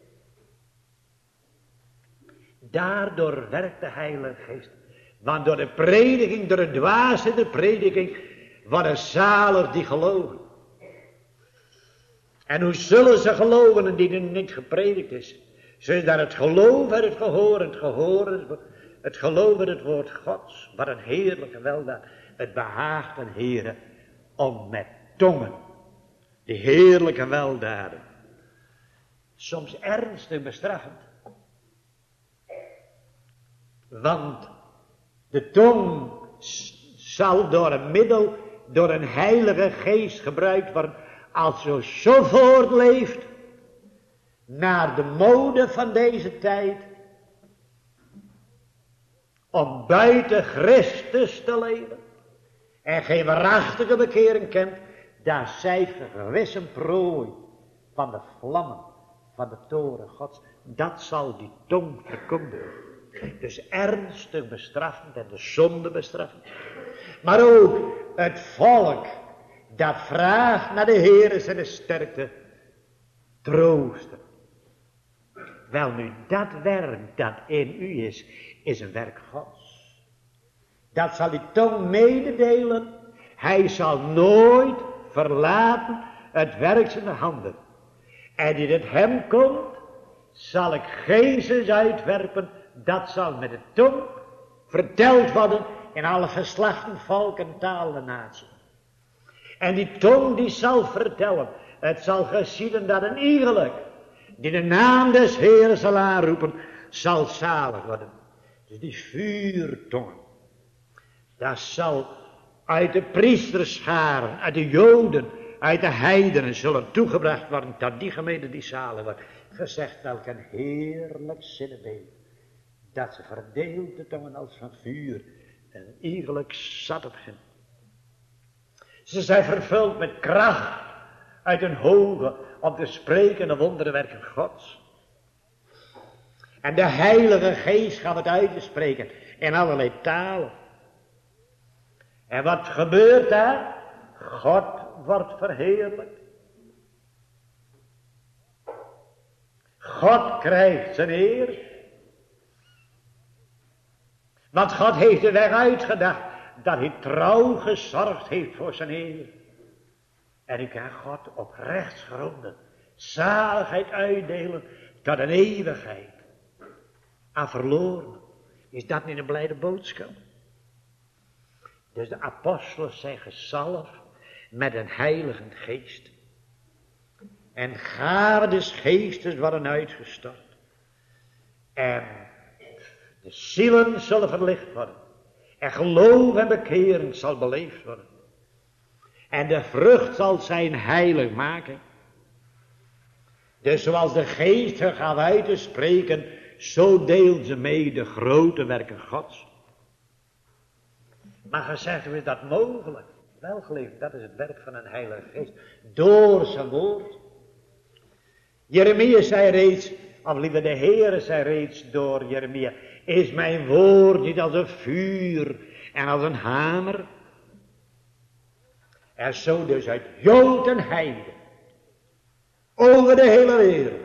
Daardoor werkt de Heilige Geest. Want door de prediking, door de dwaze de prediking, worden zalig die geloven. En hoe zullen ze geloven die er niet gepredikt is? Zodat het geloof en het gehoor, het gehoor, het, het geloof en het woord Gods. Wat een heerlijke weldaad. Het behaagt een Heere om met tongen die heerlijke weldaden, soms ernstig bestraffend. Want de tong zal door een middel, door een Heilige Geest gebruikt worden, als zo zo voortleeft naar de mode van deze tijd, om buiten Christus te leven en geen waarachtige bekering kent, daar zijt ge gewis een prooi van de vlammen van de toren Gods. Dat zal die tong verkondigen. Dus ernstig bestraffend en de zonde bestraffend. Maar ook het volk dat vraagt naar de Heere zijn sterkte, troosten. Wel nu, dat werk dat in u is, is een werk Gods. Dat zal die tong mededelen. Hij zal nooit verlaten het werk zijn handen. En die het hem komt, zal ik geestens uitwerpen. Dat zal met de tong verteld worden in alle geslachten, volken, talen en naties. En die tong die zal vertellen. Het zal geschieden dat een iegelijk die de naam des Heeren zal aanroepen, zal zalig worden. Dus die vuurtongen. Dat zal uit de priesterscharen, uit de Joden, uit de heidenen zullen toegebracht worden tot die gemeente die zalig wordt. Gezegd welk een heerlijk zinnebeeld. Dat ze verdeelt de tongen als van vuur. En iegelijk zat op hen. Ze zijn vervuld met kracht uit hun hoge om te spreken de wonderwerken Gods. En de Heilige Geest gaat het uit te spreken in allerlei talen. En wat gebeurt daar? God wordt verheerlijkt. God krijgt zijn eer. Want God heeft de weg uitgedacht dat hij trouw gezorgd heeft voor zijn eer. En u kan God op rechtsgronden zaligheid uitdelen tot een eeuwigheid. Aan verloren. Is dat niet een blijde boodschap? Dus de apostelen zijn gezalfd met een heilige geest. En gaven des geestes worden uitgestort. En de zielen zullen verlicht worden. En geloof en bekering zal beleefd worden. En de vrucht zal zijn heilig maken. Dus zoals de geest er gaat uit te spreken, zo deelt ze mee de grote werken Gods. Maar gezegd is dat mogelijk. Wel geleefd, dat is het werk van een heilige geest. Door zijn woord. Jeremia zei reeds, of liever de Heere zei reeds door Jeremia, is mijn woord niet als een vuur en als een hamer. En zo dus uit Jood en Heide, over de hele wereld,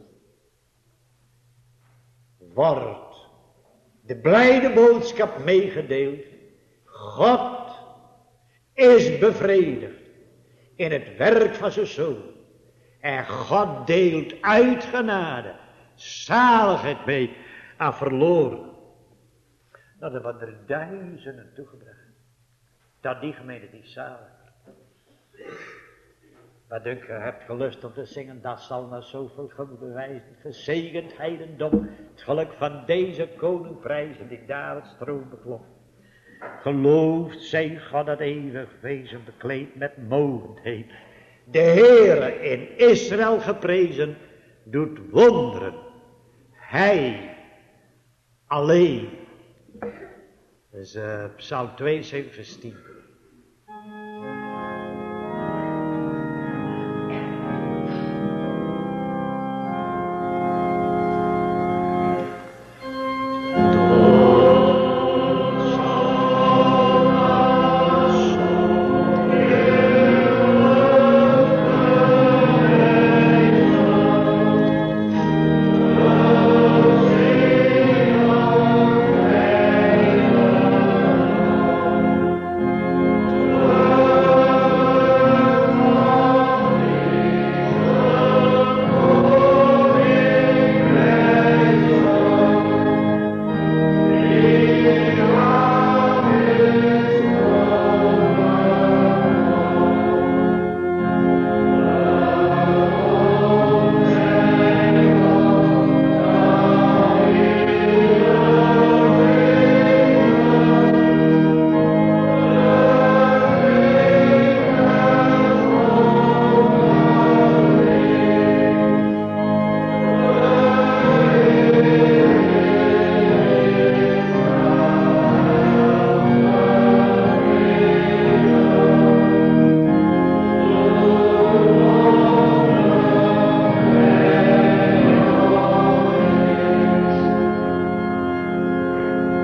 wordt de blijde boodschap meegedeeld. God is bevredigd in het werk van zijn Zoon. En God deelt uit genade zaligheid mee aan verloren. Dat er wat er duizenden toegebracht. Dat die gemeente die zalig. Wat ik heb gelust om te zingen, dat zal naar zoveel goed bewijzen. Gezegend heidendom, het geluk van deze koning prijzen, die daar het stroom beklom. Geloofd zij God dat eeuwig wezen bekleed met mogendheid. De Heere in Israël geprezen, doet wonderen. Hij alleen. Dus uh, Psalm tweeënzeventig vers tien.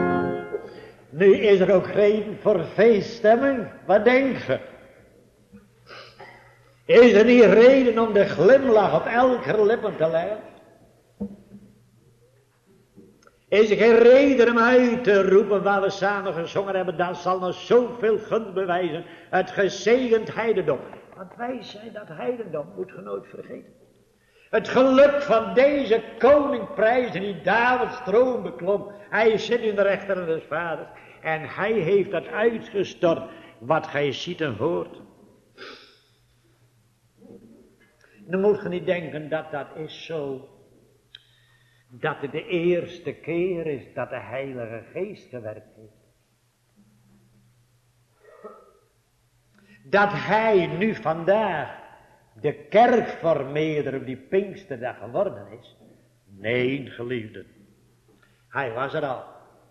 Is er ook geen voor feeststemming? Wat denk je? Is er niet reden om de glimlach op elke lippen te leggen? Is er geen reden om uit te roepen waar we samen gezongen hebben, dat zal nog zoveel gunst bewijzen, het gezegend heidendom. Want wij zijn dat heidendom, moet je nooit vergeten. Het geluk van deze koning prijzen die Davids troon beklom. Hij zit in de rechter des vaders. En hij heeft dat uitgestort wat gij ziet en hoort. Dan moet je niet denken dat dat is zo. Dat het de eerste keer is dat de Heilige Geest gewerkt heeft. Dat hij nu vandaag de kerkvormeerder op die Pinksterdag geworden is. Nee, geliefden. Hij was er al.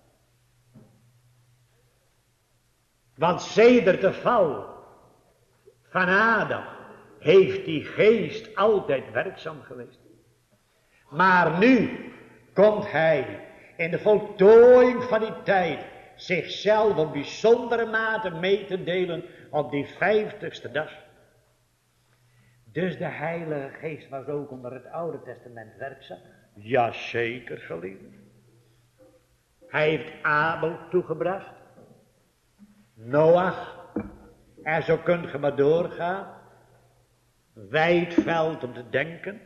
Want sedert de val van Adam heeft die geest altijd werkzaam geweest. Maar nu komt hij in de voltooiing van die tijd zichzelf op bijzondere mate mee te delen op die vijftigste dag. Dus de Heilige Geest was ook onder het Oude Testament werkzaam. Jazeker, geliefden. Hij heeft Abel toegebracht. Noach. En zo kunt je maar doorgaan. Wijd veld om te denken.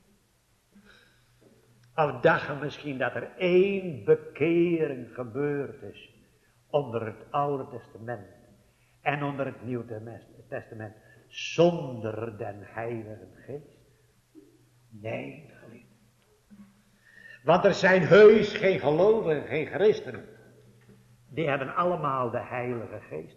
Of dacht je misschien dat er één bekering gebeurd is onder het Oude Testament en onder het Nieuwe Testament zonder den Heilige Geest? Nee, geliefd. Want er zijn heus geen gelovigen, geen christenen. Die hebben allemaal de Heilige Geest.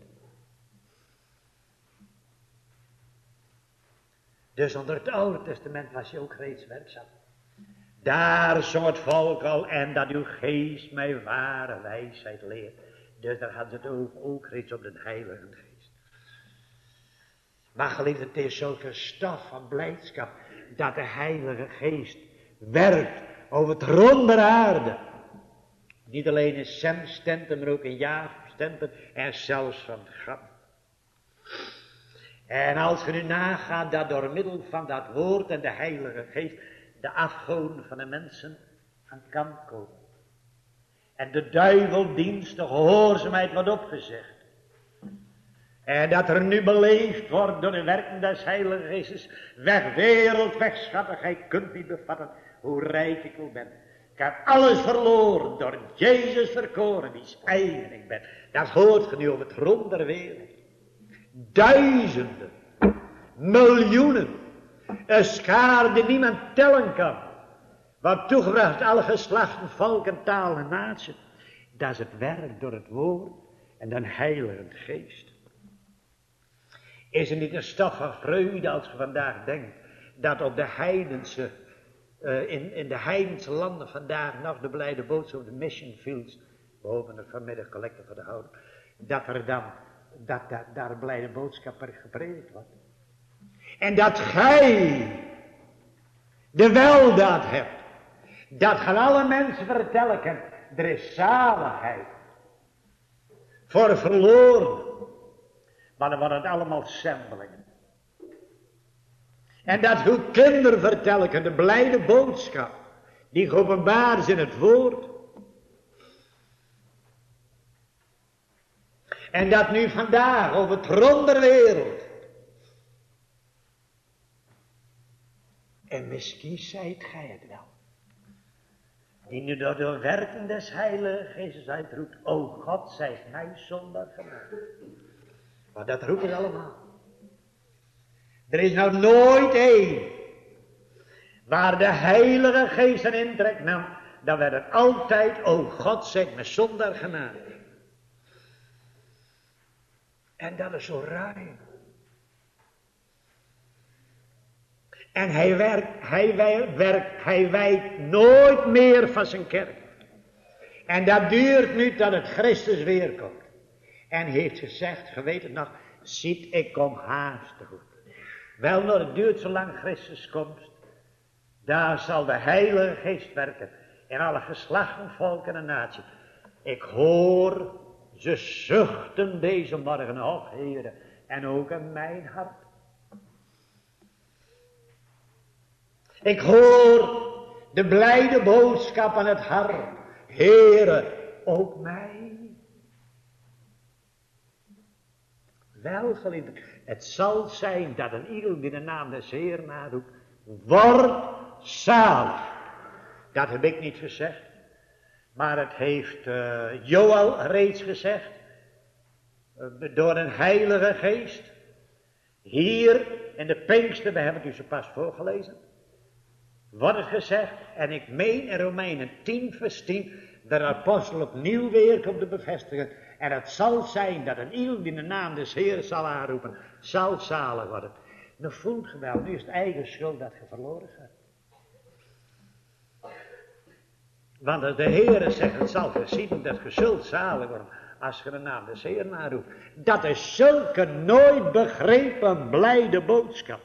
Dus onder het Oude Testament was je ook reeds werkzaam. Daar zong het volk al, en dat uw geest mij ware wijsheid leert. Dus daar hadden ze het ook, ook reeds op de Heilige Geest. Maar geliefd, het is zulke stof van blijdschap dat de Heilige Geest werkt over het ronde aarde. Niet alleen in Sem's tenten, maar ook in Jacob's tenten en zelfs van Gad. En als je nu nagaat dat door middel van dat woord en de Heilige Geest de afgoden van de mensen aan kant komen. En de duiveldienst, de gehoorzaamheid wordt opgezegd. En dat er nu beleefd wordt door de werking des Heilige Geestes. Weg wereld, weg schatten, gij kunt niet bevatten hoe rijk ik ook ben. Ik heb alles verloren, door Jezus verkoren, die is eigen ik ben. Dat hoort je nu op het rond der wereld. Duizenden, miljoenen. Een schaar die niemand tellen kan. Wat toegebracht alle geslachten, volken, talen en naties. Dat is het werk door het woord en de Heilige Geest. Is er niet een stof van vreugde als je vandaag denkt dat op de heidense, uh, in, in de heidense landen vandaag nog de blijde boodschap op de mission fields, we het vanmiddag collecte voor de houden, dat er dan, dat, dat daar een blijde boodschap gepredikt wordt. En dat gij de weldaad hebt. Dat gaan alle mensen vertellen. Er is zaligheid. Voor verloren. Maar dan wordt het allemaal sembelingen. En dat uw kinderen vertellen. De blijde boodschap. Die geopenbaard is in het woord. En dat nu vandaag over het rond der wereld. En misschien zijt gij het wel. Die nu door de werking des Heilige Geestes uitroept. O God, zij mij zondaar gemaakt. Maar dat roepen ze allemaal. Er is nou nooit één. Waar de Heilige Geest een intrek nam. Dan werd het altijd. O God, zij mij zondaar gemaakt. En dat is zo ruim. En hij werkt, hij werkt, hij wijkt nooit meer van zijn kerk. En dat duurt nu tot het Christus weerkomt. En heeft gezegd, je weet het nog, ziet ik kom haastig. Wel, nog het duurt zolang Christus komt. Daar zal de Heilige Geest werken. In alle geslachten, volken en naties. Ik hoor ze zuchten deze morgen, och Heere. En ook in mijn hart. Ik hoor de blijde boodschap aan het hart. Heere, ook mij. Wel, geliefden, het zal zijn dat een ieder die de naam des Heeren naroept, wordt zalig. Dat heb ik niet gezegd, maar het heeft uh, Joël reeds gezegd, uh, door een heilige geest. Hier in de Pinkster, we hebben het u zo pas voorgelezen, wordt het gezegd, en ik meen in Romeinen tien vers tien, de apostel opnieuw weer komt te bevestigen. En het zal zijn dat een ieder die de naam des Heeren zal aanroepen, zal zalig worden. Nu voelt je wel, nu is het eigen schuld dat je verloren gaat. Want als de Heere zegt, het zal gezien dat je zult zalig worden, als je de naam des Heeren aanroept. Dat is zulke nooit begrepen blijde boodschap.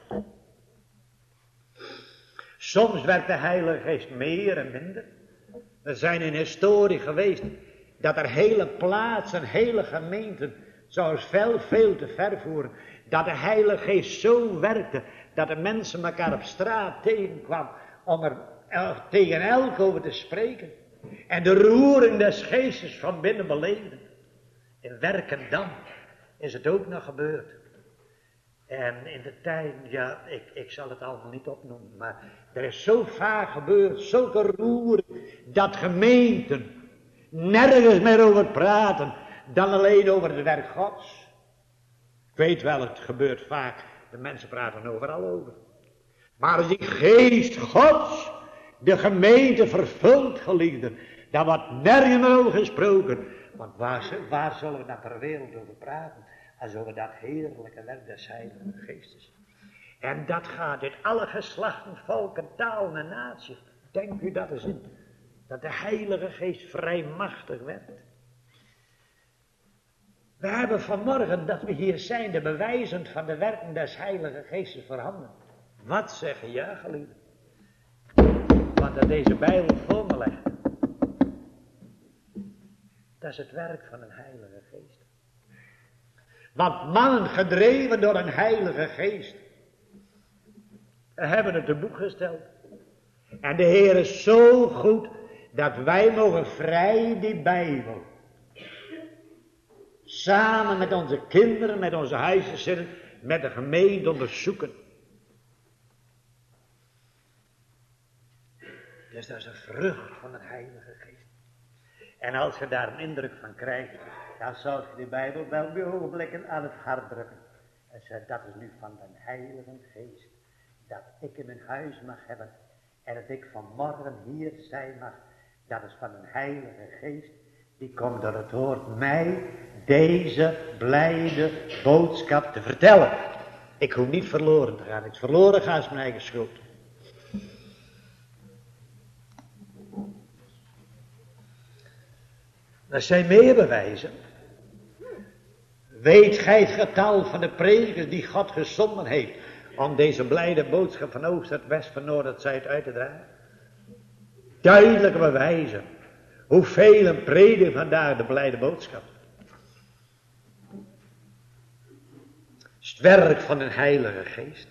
Soms werkt de Heilige Geest meer en minder. Er zijn in historie geweest dat er hele plaatsen, hele gemeenten, zoals veel, veel te ver voeren, dat de Heilige Geest zo werkte, dat de mensen elkaar op straat tegenkwamen, om er uh, tegen elk over te spreken. En de roering des geestes van binnen beleefden. In Werkendam is het ook nog gebeurd. En in de tijd, ja, ik, ik zal het allemaal niet opnoemen, maar er is zo vaak gebeurd, zulke roering, dat gemeenten nergens meer over praten dan alleen over het werk Gods. Ik weet wel, het gebeurt vaak, de mensen praten overal over. Maar als die geest Gods de gemeente vervult, geliefden, dan wordt nergens meer over gesproken. Want waar, waar zullen we dan ter wereld over praten, als over dat heerlijke werk des Heilige Geestes. En dat gaat in alle geslachten, volken, talen en naties. Denk u dat eens in. Dat de Heilige Geest vrij machtig werkt. We hebben vanmorgen dat we hier zijn, de bewijzen van de werken des Heilige Geestes voorhanden. Wat zeggen ja, geliefden? Want dat deze Bijbel voor me legt. Dat is het werk van een Heilige Geest. Want mannen gedreven door een Heilige Geest hebben het te boek gesteld. En de Heer is zo goed dat wij mogen vrij die Bijbel samen met onze kinderen, met onze huisgezinnen, met de gemeente onderzoeken. Dus dat is een vrucht van een Heilige Geest. En als je daar een indruk van krijgt, dan zal je de Bijbel wel bij ogenblikken aan het hart drukken. En zeggen, dat is nu van de Heilige Geest. Dat ik in mijn huis mag hebben. En dat ik vanmorgen hier zijn mag. Dat is van een Heilige Geest. Die komt door het woord mij deze blijde boodschap te vertellen. Ik hoef niet verloren te gaan. Ik verloren ga is mijn eigen schuld. Er zijn meer bewijzen. Weet gij het getal van de predikers die God gezonden heeft om deze blijde boodschap van oost tot west, van noord tot zuid uit te dragen? Duidelijke bewijzen. Hoeveel prediken vandaag de blijde boodschap. Het is het werk van een Heilige Geest.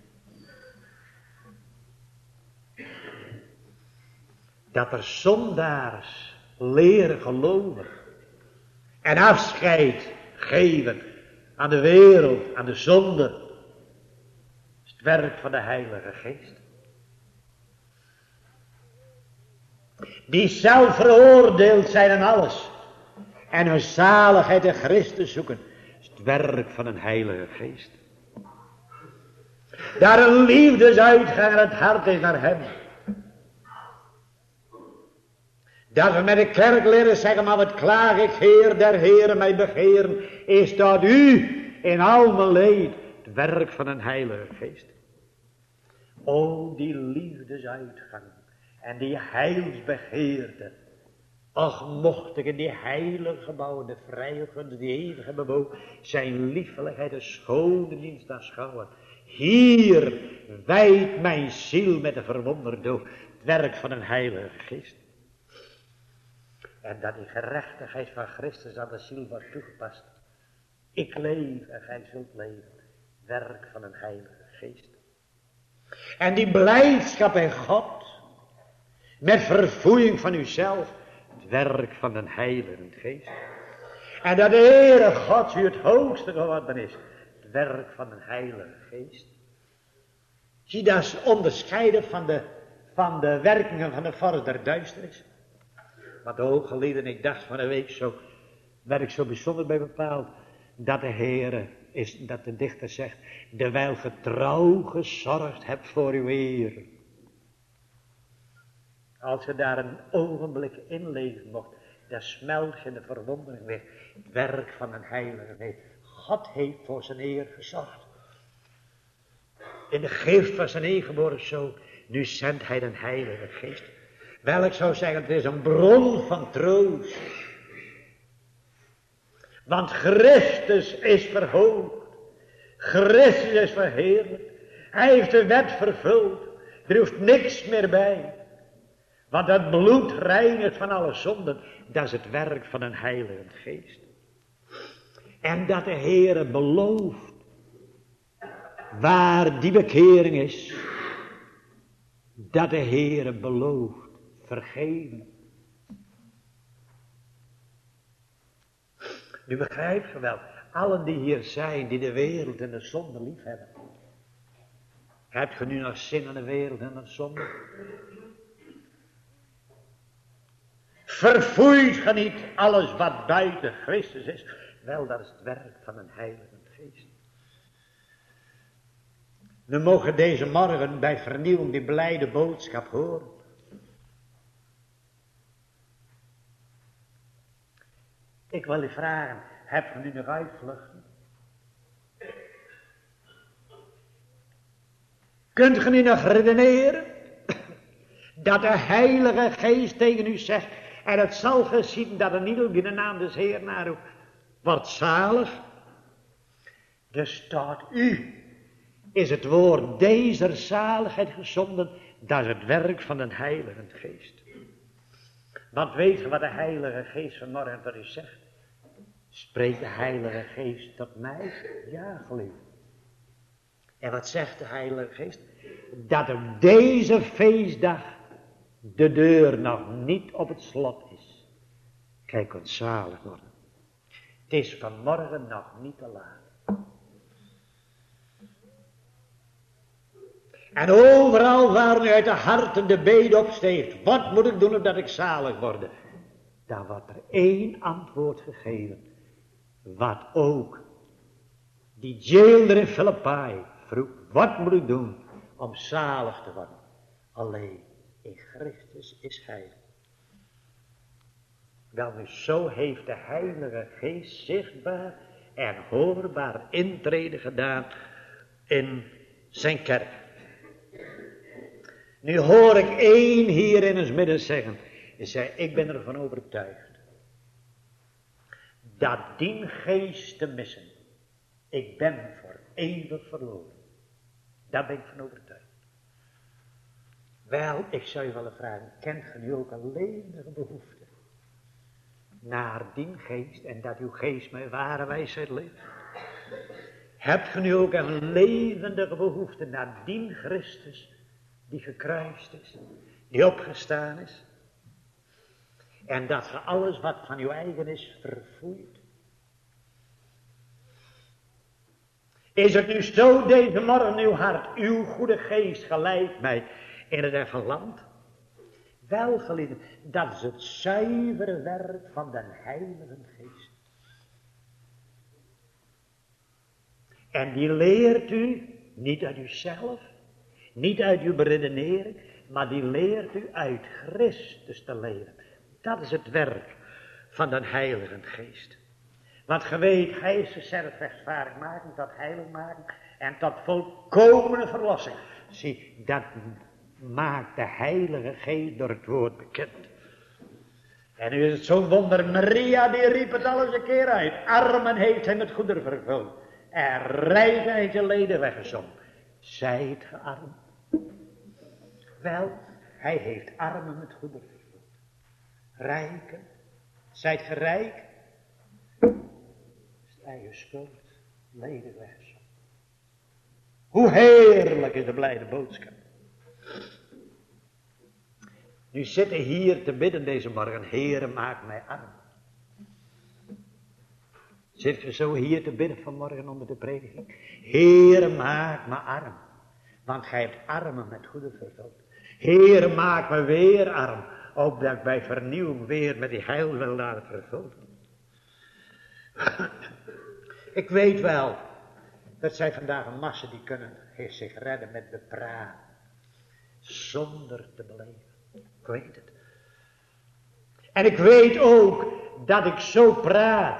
Dat er zondaars leren geloven en afscheid geven aan de wereld, aan de zonde. Dat is het werk van de Heilige Geest. Die zelf veroordeeld zijn aan alles en hun zaligheid in Christus zoeken. Dat is het werk van een Heilige Geest. Daar een liefdesuitgang aan het hart is naar hem. Dat we met de kerk leren zeggen, maar wat klaag ik, Heer der Heren, mij begeren, is dat u in al mijn leed, het werk van een Heilige Geest. O, die liefdesuitgang en die heilsbegeerte. Ach, mocht ik in die heilige gebouwen, de vrije gunst, die eeuwige bewoog, zijn liefelijkheid en schone dienst aanschouwen. Hier wijdt mijn ziel met de verwonderde oog, het werk van een Heilige Geest. En dat die gerechtigheid van Christus aan de ziel wordt toegepast. Ik leef en gij zult leven. Werk van een Heilige Geest. En die blijdschap in God, met verfoeiing van uzelf, het werk van de Heilige Geest. En dat de Heere God u het hoogste geworden is, het werk van de Heilige Geest. Zie, dat is onderscheiden van de, van de werkingen van de vorst der duisternis. Wat ook geleden, ik dacht van een week zo, werd ik zo bijzonder bij bepaald, dat de Heere is, dat de dichter zegt, dewijl ge trouw gezorgd hebt voor uw eer. Als je daar een ogenblik in leven mocht, dan smelt je in de verwondering weer het werk van een heilige Geest. God heeft voor zijn eer gezorgd. In de geest van zijn ingeboren zoon, nu zendt hij de Heilige Geest. Wel, ik zou zeggen, het is een bron van troost. Want Christus is verhoogd. Christus is verheerlijkt. Hij heeft de wet vervuld. Er hoeft niks meer bij. Want het bloed reinigt van alle zonden. Dat is het werk van een Heilige Geest. En dat de Heere belooft, waar die bekering is, dat de Heere belooft vergeven. Nu begrijpt je wel, allen die hier zijn, die de wereld en de zonde lief hebben. Heb je nu nog zin aan de wereld en de zonde? Verfoeit je niet alles wat buiten Christus is? Wel, dat is het werk van een Heilige Geest. We mogen deze morgen bij vernieuwing die blijde boodschap horen. Ik wil u vragen, heb je nu nog uitvluchten? Kunt je nu nog redeneren dat de Heilige Geest tegen u zegt, en het zal geschieden dat een ieder die de naam des Heeren naroept, wordt zalig? Dus staat u, is het woord deze zaligheid gezonden, dat is het werk van de Heilige Geest. Want weet je wat de Heilige Geest vanmorgen tot u zegt? Spreekt de Heilige Geest tot mij? Ja, geliefd. En wat zegt de Heilige Geest? Dat op deze feestdag de deur nog niet op het slot is. Kijk, kunt zalig worden. Het is vanmorgen nog niet te laat. En overal waar nu uit de harten de bede opsteekt, wat moet ik doen opdat ik zalig word? Dan wordt er één antwoord gegeven. Wat ook die jailer in Filippi vroeg, wat moet ik doen om zalig te worden? Alleen in Christus is hij. Wel nu, zo heeft de Heilige Geest zichtbaar en hoorbaar intrede gedaan in zijn kerk. Nu hoor ik één hier in ons midden zeggen. Hij zei, ik ben ervan overtuigd dat die geest te missen, ik ben voor eeuwig verloren. Daar ben ik van overtuigd. Wel, ik zou je willen vragen, kent je nu ook een levendige behoefte naar die geest, en dat uw geest met ware wijsheid leeft? Heb je nu ook een levendige behoefte naar die Christus die gekruist is, die opgestaan is, en dat je alles wat van uw eigen is verfoeit? Is het nu zo deze morgen uw hart, uw goede geest geleidt mij in het effen land? Wel, geliefden, dat is het zuivere werk van de Heilige Geest. En die leert u niet uit uzelf, niet uit uw beredenering, maar die leert u uit Christus te leren. Dat is het werk van de Heilige Geest. Want ge weet, hij is zichzelf rechtvaardig maken, tot heilig maken en tot volkomene verlossing. Zie, dat maakt de Heilige Geest door het woord bekend. En nu is het zo'n wonder, Maria die riep het alles een keer uit. Armen heeft hij met goederen vervuld. En rijken heeft je leden weggezongen. Zijt ge arm? Wel, hij heeft armen met goederen vervuld. Rijken, zijt ge rijk? Is eigen schuld, leden weggezongen. Hoe heerlijk is de blijde boodschap. Nu zitten hier te bidden deze morgen. Heere, maak mij arm. Zit je zo hier te bidden vanmorgen onder de prediking? Heere, maak me arm. Want gij hebt armen met goede vervuld. Heere, maak me weer arm. Opdat ik bij vernieuwing weer met die heil wil laten vervuld. Ik weet wel. Dat zijn vandaag een massa die kunnen zich redden met bepraten. Zonder te beleven. Ik weet het. En ik weet ook dat ik zo praat.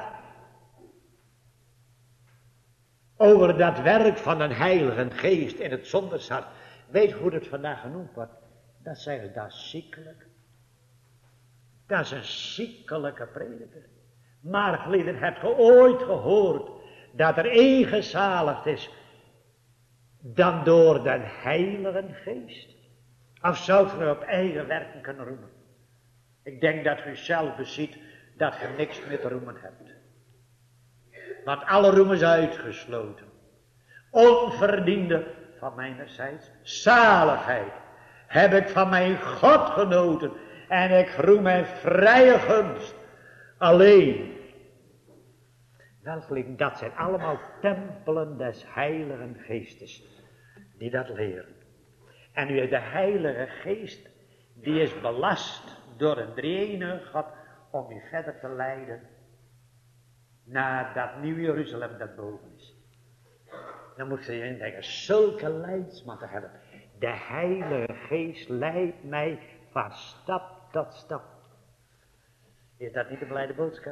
Over dat werk van een heilige geest in het zondagshart. Weet hoe het vandaag genoemd wordt. Dat zeggen ze, dat is ziekelijk. Dat is een ziekelijke prediker. Maar gelieden, hebt ge ooit gehoord dat er één gezaligd is dan door de heilige geest? Of zou je op eigen werken kunnen roemen? Ik denk dat u zelf beziet dat je niks meer te roemen hebt. Want alle roem is uitgesloten. Onverdiende van mijnerzijds zaligheid heb ik van mijn God genoten. En ik roem mijn vrije gunst. Alleen. Wel geliefden, dat zijn allemaal tempelen des heiligen geestes. Die dat leren. En nu de heilige geest. Die is belast door een drie-enige God. Om je verder te leiden. Naar dat nieuw Jeruzalem dat boven is. Dan moet je je indenken. Zulke leidsman te hebben. De heilige geest leidt mij van stap tot stap. Is dat niet de blijde boodschap?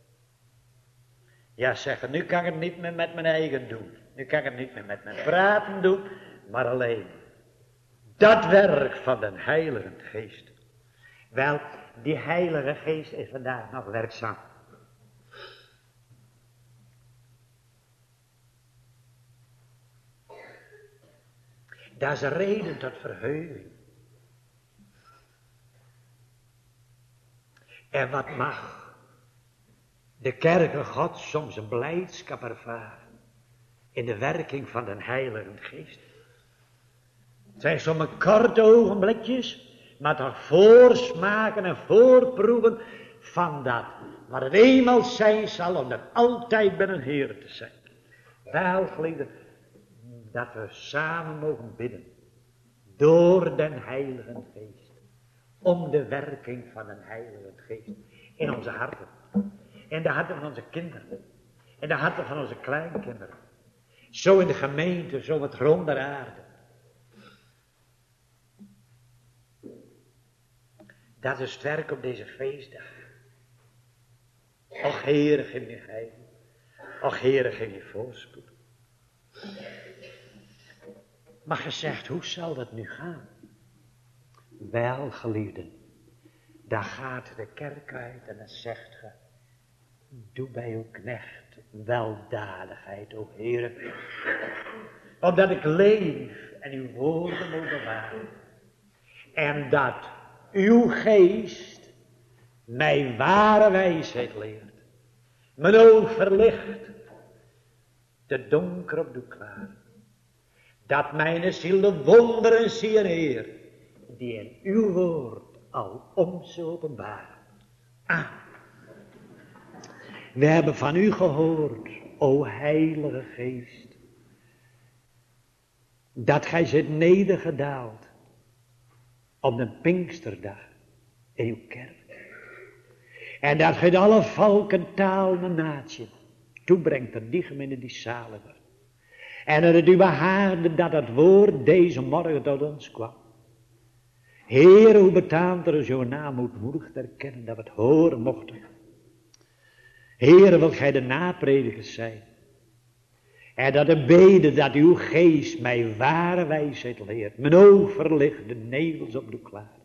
Ja, zeggen, nu kan ik het niet meer met mijn eigen doen. Nu kan ik het niet meer met mijn praten doen. Maar alleen. Dat werk van de heilige geest. Wel, die heilige geest is vandaag nog werkzaam. Dat is een reden tot verheuging. En wat mag de kerken God soms een blijdschap ervaren in de werking van de heilige geest. Het zijn soms korte ogenblikjes, maar toch voorsmaken en voorproeven van dat wat het eenmaal zijn zal om dat altijd bij een Heer te zijn. Wel, geliefden, dat we samen mogen bidden door den heilige geest. Om de werking van een heilige geest in onze harten. In de harten van onze kinderen. In de harten van onze kleinkinderen. Zo in de gemeente, zo op het grond der aarde. Dat is het werk op deze feestdag. Och Heere, geef je heil. Och Heere, geef je voorspoed. Maar gezegd, hoe zal dat nu gaan? Wel, geliefden, daar gaat de kerk uit en dan zegt ge, doe bij uw knecht weldadigheid, o Heere, opdat ik leef en uw woorden moet bewaren. En dat uw geest mij ware wijsheid leert, mijn oog verlicht, de donker op doe klaar. Dat mijn ziel de wonderen zie en Heer, die in uw woord al ons openbaar. Ah, we hebben van u gehoord, o heilige geest, dat gij zit nedergedaald op de Pinksterdag in uw kerk. En dat gij alle volken, talen en natie toebrengt tot die gemeente die zalig wordt. En dat het u behaagde dat het woord deze morgen tot ons kwam. Heer, hoe betaamt er is uw naam ootmoedig te erkennen dat we het horen mochten. Heer, wilt gij de napredikers zijn. En dat de bede dat uw geest mij ware wijsheid leert. Mijn oog verlicht, de nevels op doe klaar.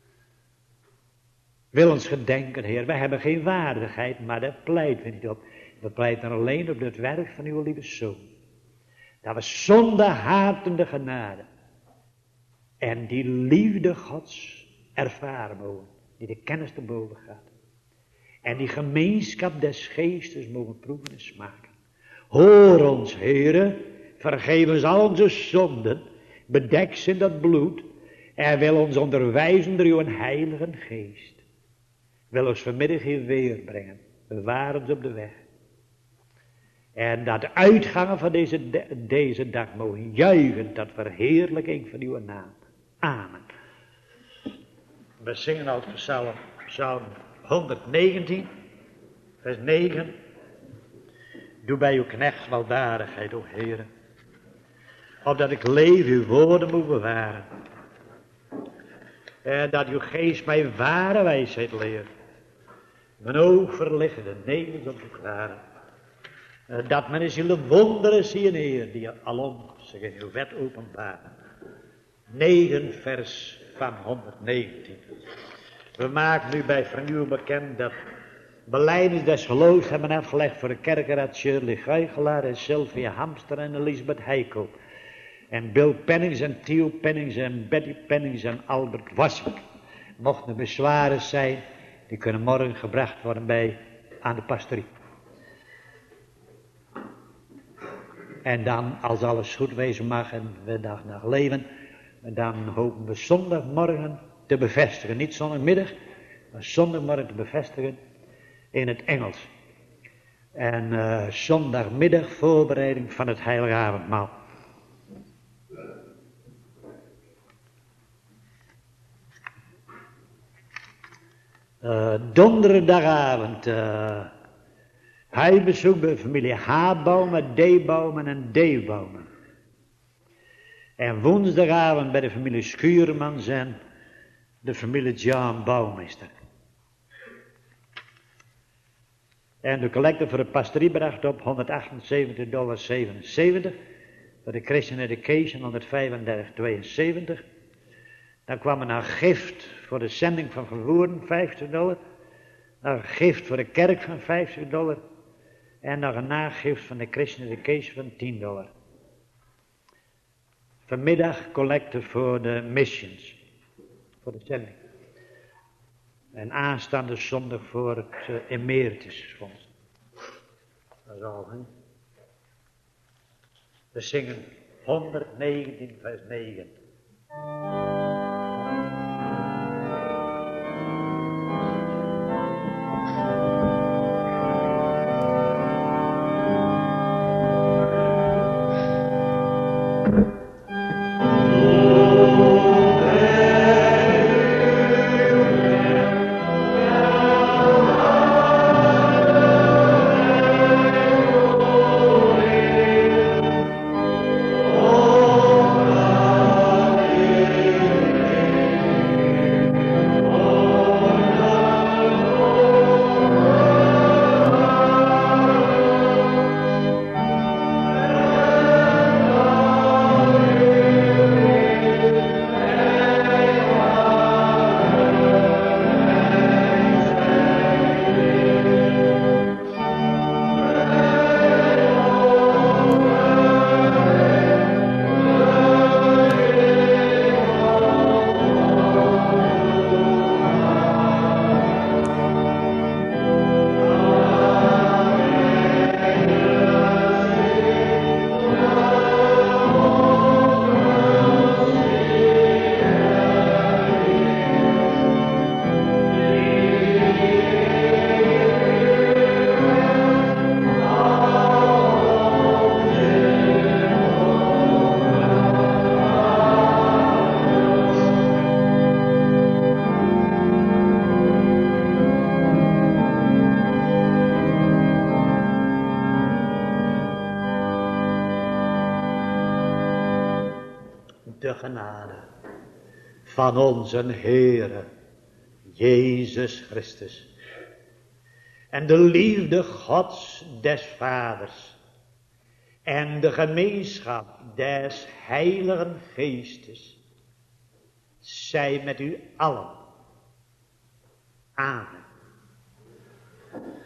Wil ons gedenken, Heer, wij hebben geen waardigheid, maar daar pleiten we niet op. We pleiten alleen op het werk van uw lieve Zoon. Dat we zonder hatende genade en die liefde Gods ervaren mogen, die de kennis te boven gaat. En die gemeenschap des geestes mogen proeven en smaken. Hoor ons, Heere, Vergeef ons al onze zonden, bedek ze in dat bloed, en wil ons onderwijzen door uw heilige geest. Wil ons vanmiddag hier weer brengen, bewaar ons op de weg. En dat de uitgangen van deze, de, deze dag mogen juichen tot verheerlijking van uw naam. Amen. We zingen uit Psalm, Psalm honderdnegentien, vers negen. Doe bij uw knecht weldadigheid, o Heere, opdat ik leef uw woorden moet bewaren. En dat uw geest mij ware wijsheid leert. Mijn oog verliggen, de nevens op te klaren. Dat men is in de wonderen zien, Heer, die alom zich in uw wet openbaren. negen vers van honderdnegentien. We maken nu bij vernieuw bekend dat belijdenis des geloofs hebben afgelegd voor de kerkenraad Shirley Guigelaar en Sylvia Hamster en Elisabeth Heiko. En Bill Pennings en Theo Pennings en Betty Pennings en Albert Wassink. Mochten er bezwaren zijn, die kunnen morgen gebracht worden bij, aan de pastorie. En dan, als alles goed wezen mag en we dag nog leven, dan hopen we zondagmorgen te bevestigen. Niet zondagmiddag, maar zondagmorgen te bevestigen in het Engels. En uh, zondagmiddag voorbereiding van het heilige avondmaal. Uh, donderdagavond, uh, huisbezoek bij familie H-bomen, D-bomen en D-bomen. En woensdagavond bij de familie Schuurmans en de familie John Bouwmeester. En de collecte voor de pastorie bracht op honderdachtenzeventig dollar zevenenzeventig. Voor de Christian Education honderdvijfendertig tweeënzeventig. Dan kwam er een gift voor de zending van vervoeren, vijftig dollar. Nog een gift voor de kerk van vijftig dollar. En nog een nagift van de Christian Education van tien dollar. Vanmiddag collecte voor de missions. Voor de zending. En aanstaande zondag voor het uh, emeritusfonds. Dat is al, hè. We zingen honderdnegentien vers negen. De genade van onze Heere Jezus Christus en de liefde Gods des Vaders en de gemeenschap des Heiligen Geestes zij met u allen. Amen.